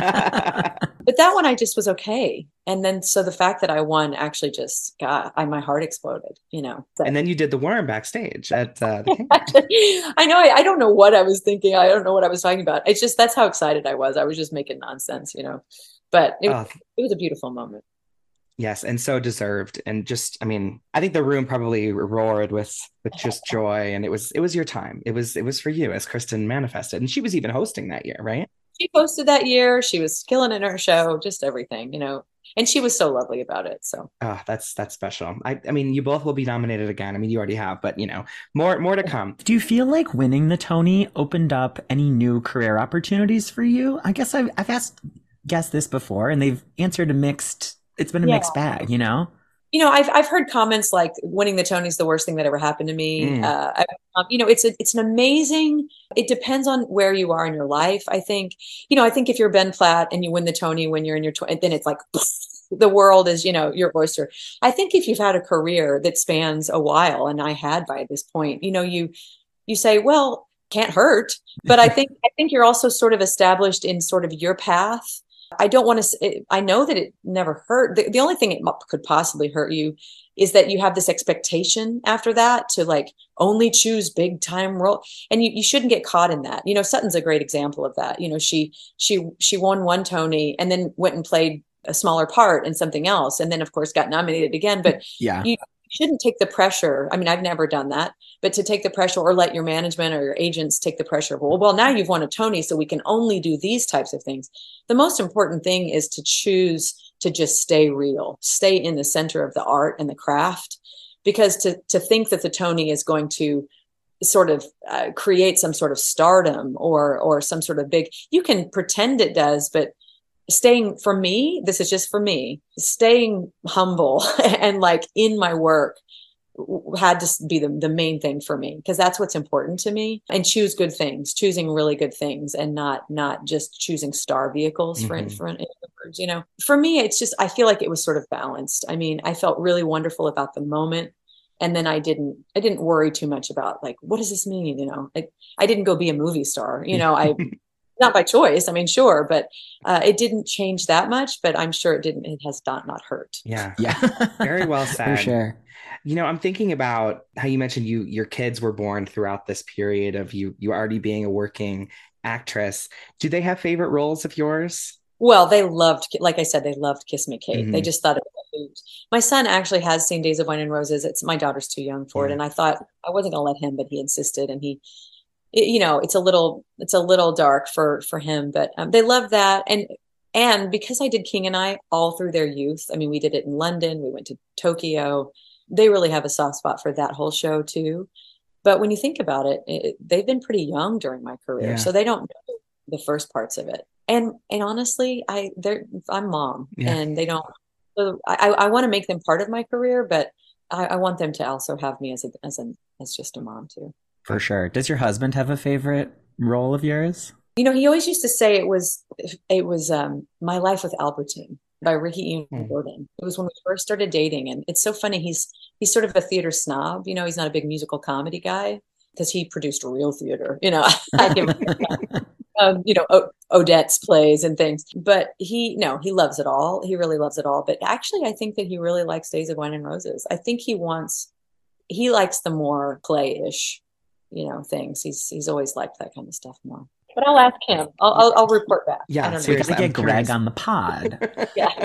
that one I just was okay. And then so the fact that I won actually just got, I, my heart exploded, you know. So. And then you did the worm backstage at uh, the King. I know. I, I don't know what I was thinking. I don't know what I was talking about. It's just, that's how excited I was. I was just making nonsense, you know. But it, oh. it was a beautiful moment. Yes, and so deserved. And just, I mean, I think the room probably roared with with just joy. And it was it was your time. It was it was for you, as Kristen manifested. And she was even hosting that year, right? She hosted that year. She was killing it in her show, just everything, you know. And she was so lovely about it. So oh, that's that's special. I, I mean, you both will be nominated again. I mean, you already have, but you know, more more to come. Do you feel like winning the Tony opened up any new career opportunities for you? I guess I've I've asked guests this before, and they've answered a mixed. It's been a yeah. mixed bag, you know. You know, I've I've heard comments like winning the Tony's the worst thing that ever happened to me. Mm. Uh, I, um, you know, it's a, it's an amazing. It depends on where you are in your life. I think, you know, I think if you're Ben Platt and you win the Tony when you're in your twenties, then it's like the world is, you know, your oyster. I think if you've had a career that spans a while, and I had by this point, you know, you you say, well, can't hurt. But I think I think you're also sort of established in sort of your path. I don't want to, I know that it never hurt. The, the only thing it could possibly hurt you is that you have this expectation after that to like only choose big time role. And you, you shouldn't get caught in that. You know, Sutton's a great example of that. You know, she, she, she won one Tony and then went and played a smaller part in something else. And then of course got nominated again, but yeah. you shouldn't take the pressure. I mean, I've never done that, but to take the pressure or let your management or your agents take the pressure. Well, well, now you've won a Tony, so we can only do these types of things. The most important thing is to choose to just stay real, stay in the center of the art and the craft, because to, to think that the Tony is going to sort of uh, create some sort of stardom or, or some sort of big, you can pretend it does, but staying, for me, this is just for me, staying humble and like in my work had to be the, the main thing for me, because that's what's important to me, and choose good things, choosing really good things, and not not just choosing star vehicles for, Mhm. for in other words, you know, for me, it's just, I feel like it was sort of balanced. I mean, I felt really wonderful about the moment. And then I didn't, I didn't worry too much about like, what does this mean? You know, like I didn't go be a movie star, you know, I, not by choice. I mean, sure, but uh, it didn't change that much, but I'm sure it didn't, it has not, not hurt. Yeah. Yeah. Very well For said. sure. You know, I'm thinking about how you mentioned you your kids were born throughout this period of you you already being a working actress. Do they have favorite roles of yours? Well, they loved, like I said, they loved Kiss Me Kate. They Mhm. just thought it was a hoot. My son actually has seen Days of Wine and Roses. It's, my daughter's too young for it. Yeah. And I thought I wasn't gonna let him, but he insisted, and he, it, you know, it's a little, it's a little dark for, for him, but um, they love that. And, and because I did King and I all through their youth, I mean, we did it in London, we went to Tokyo. They really have a soft spot for that whole show too. But when you think about it, it they've been pretty young during my career, Yeah. so they don't know the first parts of it. And and honestly, I they're I'm mom, Yeah. and they don't. So I I want to make them part of my career, but I, I want them to also have me as a as an as just a mom too. For sure. Does your husband have a favorite role of yours? You know, he always used to say it was it was um My Life with Albertine by Ricky Ian Mm. Gordon. It was when we first started dating, and it's so funny. He's he's sort of a theater snob. You know, he's not a big musical comedy guy because he produced real theater. You know, I give um, you know, o- Odette's plays and things. But he, no, he loves it all. He really loves it all. But actually, I think that he really likes Days of Wine and Roses. I think he wants, he likes the more play-ish, you know, things. He's he's always liked that kind of stuff more. But I'll ask him. I'll I'll, I'll report back. Yeah, I don't We seriously. gotta I'm get Greg curious. on the pod. Yeah.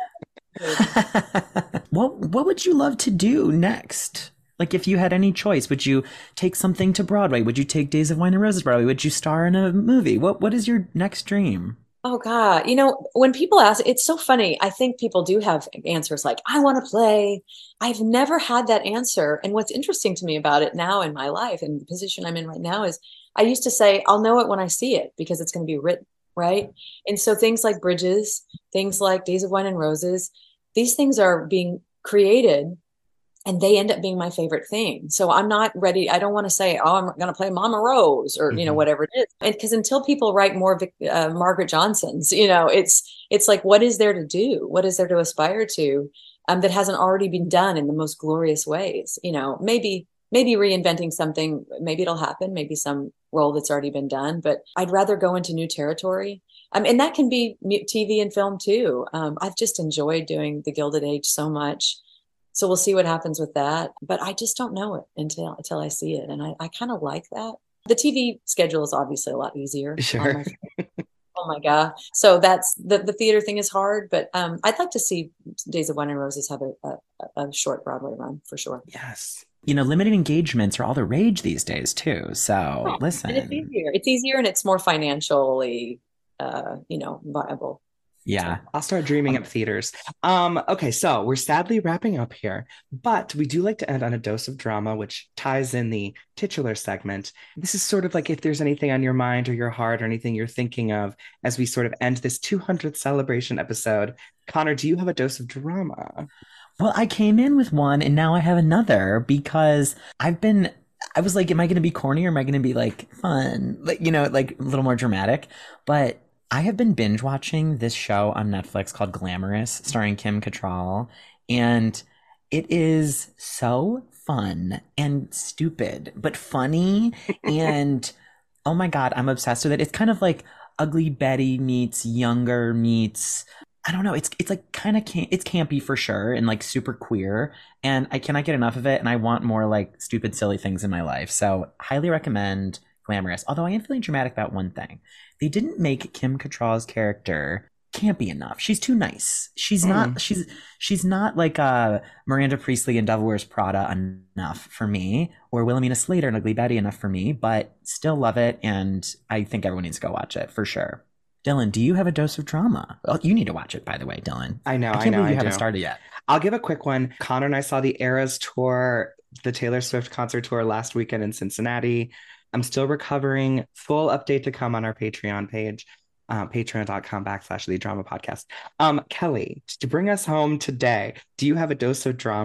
what what would you love to do next? Like, if you had any choice, would you take something to Broadway? Would you take Days of Wine and Roses Broadway? Would you star in a movie? What what is your next dream? Oh God, you know, when people ask, it's so funny. I think people do have answers like, I want to play. I've never had that answer. And what's interesting to me about it now in my life and the position I'm in right now is I used to say, I'll know it when I see it because it's going to be written, right? And so things like Bridges, things like Days of Wine and Roses, these things are being created and they end up being my favorite thing. So I'm not ready. I don't want to say, oh, I'm going to play Mama Rose or, you know, Mhm. whatever it is. And because until people write more Vic- uh, Margaret Johnsons, you know, it's, it's like, what is there to do? What is there to aspire to um, that hasn't already been done in the most glorious ways? You know, maybe, maybe reinventing something, maybe it'll happen, maybe some role that's already been done, but I'd rather go into new territory. Um, and that can be mu- T V and film too. Um, I've just enjoyed doing The Gilded Age so much. So we'll see what happens with that. But I just don't know it until until I see it. And I, I kind of like that. The T V schedule is obviously a lot easier. On Sure. my, oh my God. So that's the, the theater thing is hard, but um, I'd like to see Days of Wine and Roses have a, a, a short Broadway run for sure. Yes. You know, limited engagements are all the rage these days too. So And it's listen, easier. It's easier and it's more financially, uh, you know, viable. yeah. I'll start dreaming up theaters. Um, okay, so we're sadly wrapping up here, but we do like to end on a dose of drama, which ties in the titular segment. This is sort of like if there's anything on your mind or your heart or anything you're thinking of as we sort of end this two hundredth celebration episode. Connor, do you have a dose of drama? Well, I came in with one and now I have another because I've been, I was like, am I going to be corny or am I going to be like fun? Like, you know, like a little more dramatic. But I have been binge watching this show on Netflix called Glamorous, starring Kim Cattrall. And it is so fun and stupid, but funny. And oh my God, I'm obsessed with it. It's kind of like Ugly Betty meets Younger meets, I don't know. It's it's like kind of camp, it's campy for sure and like super queer. And I cannot get enough of it. And I want more like stupid, silly things in my life. So highly recommend Glamorous. Although I am feeling dramatic about one thing. They didn't make Kim Cattrall's character campy enough. She's too nice. She's not. Mm. She's she's not like uh, Miranda Priestley in Devil Wears Prada enough for me, or Wilhelmina Slater in Ugly Betty enough for me. But still love it, and I think everyone needs to go watch it for sure. Dylan, do you have a dose of drama? Well, you need to watch it, by the way, Dylan. I know, I I, can't know, believe you I haven't do. started yet. I'll give a quick one. Connor and I saw the Eras tour, the Taylor Swift concert tour last weekend in Cincinnati. I'm still recovering. Full update to come on our Patreon page, uh, patreon.com backslash the drama podcast. Um, Kelly, to bring us home today, do you have a dose of drama?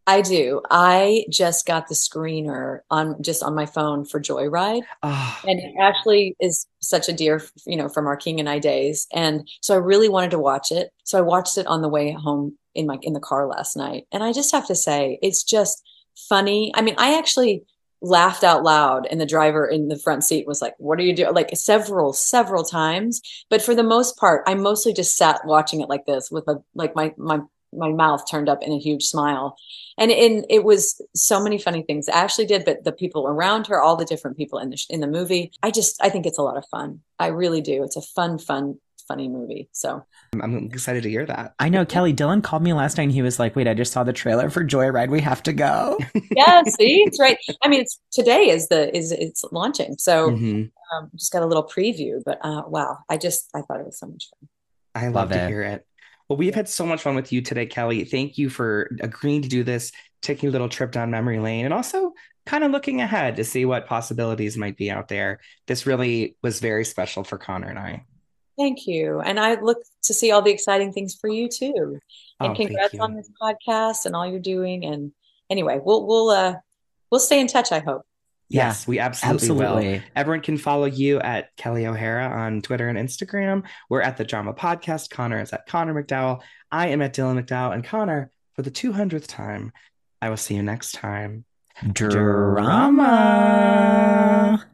I do. I just got the screener on just on my phone for Joyride. Oh, And Ashley is such a dear, you know, from our King and I days. And so I really wanted to watch it. So I watched it on the way home in my in the car last night. And I just have to say, it's just funny. I mean, I actually laughed out loud and the driver in the front seat was like, what are you doing? Like several, several times. But for the most part, I mostly just sat watching it like this with a like my my my mouth turned up in a huge smile. And in it was so many funny things Ashley did, but the people around her, all the different people in the in the movie, I just I think it's a lot of fun. I really do. It's a fun, fun, funny movie. So I'm excited to hear that. I know, Kelly. Dylan called me last night and he was like, wait, I just saw the trailer for Joyride. We have to go. yeah, see, it's right. I mean, it's today is the is it's launching. So Mhm. um, just got a little preview, but uh, wow, I just I thought it was so much fun. I love Love to it. hear it. Well, we've had so much fun with you today, Kelly. Thank you for agreeing to do this, taking a little trip down memory lane, and also kind of looking ahead to see what possibilities might be out there. This really was very special for Connor and I. Thank you, and I look to see all the exciting things for you too. And Oh, thank congrats on you. this podcast and all you're doing. And anyway, we'll we'll uh we'll stay in touch, I hope. Yeah, Yes, we absolutely will. absolutely. Everyone can follow you at Kelly O'Hara on Twitter and Instagram. We're at the Drama Podcast. Connor is at Connor McDowell. I am at Dylan McDowell. And Connor, for the two hundredth time, I will see you next time. Drama.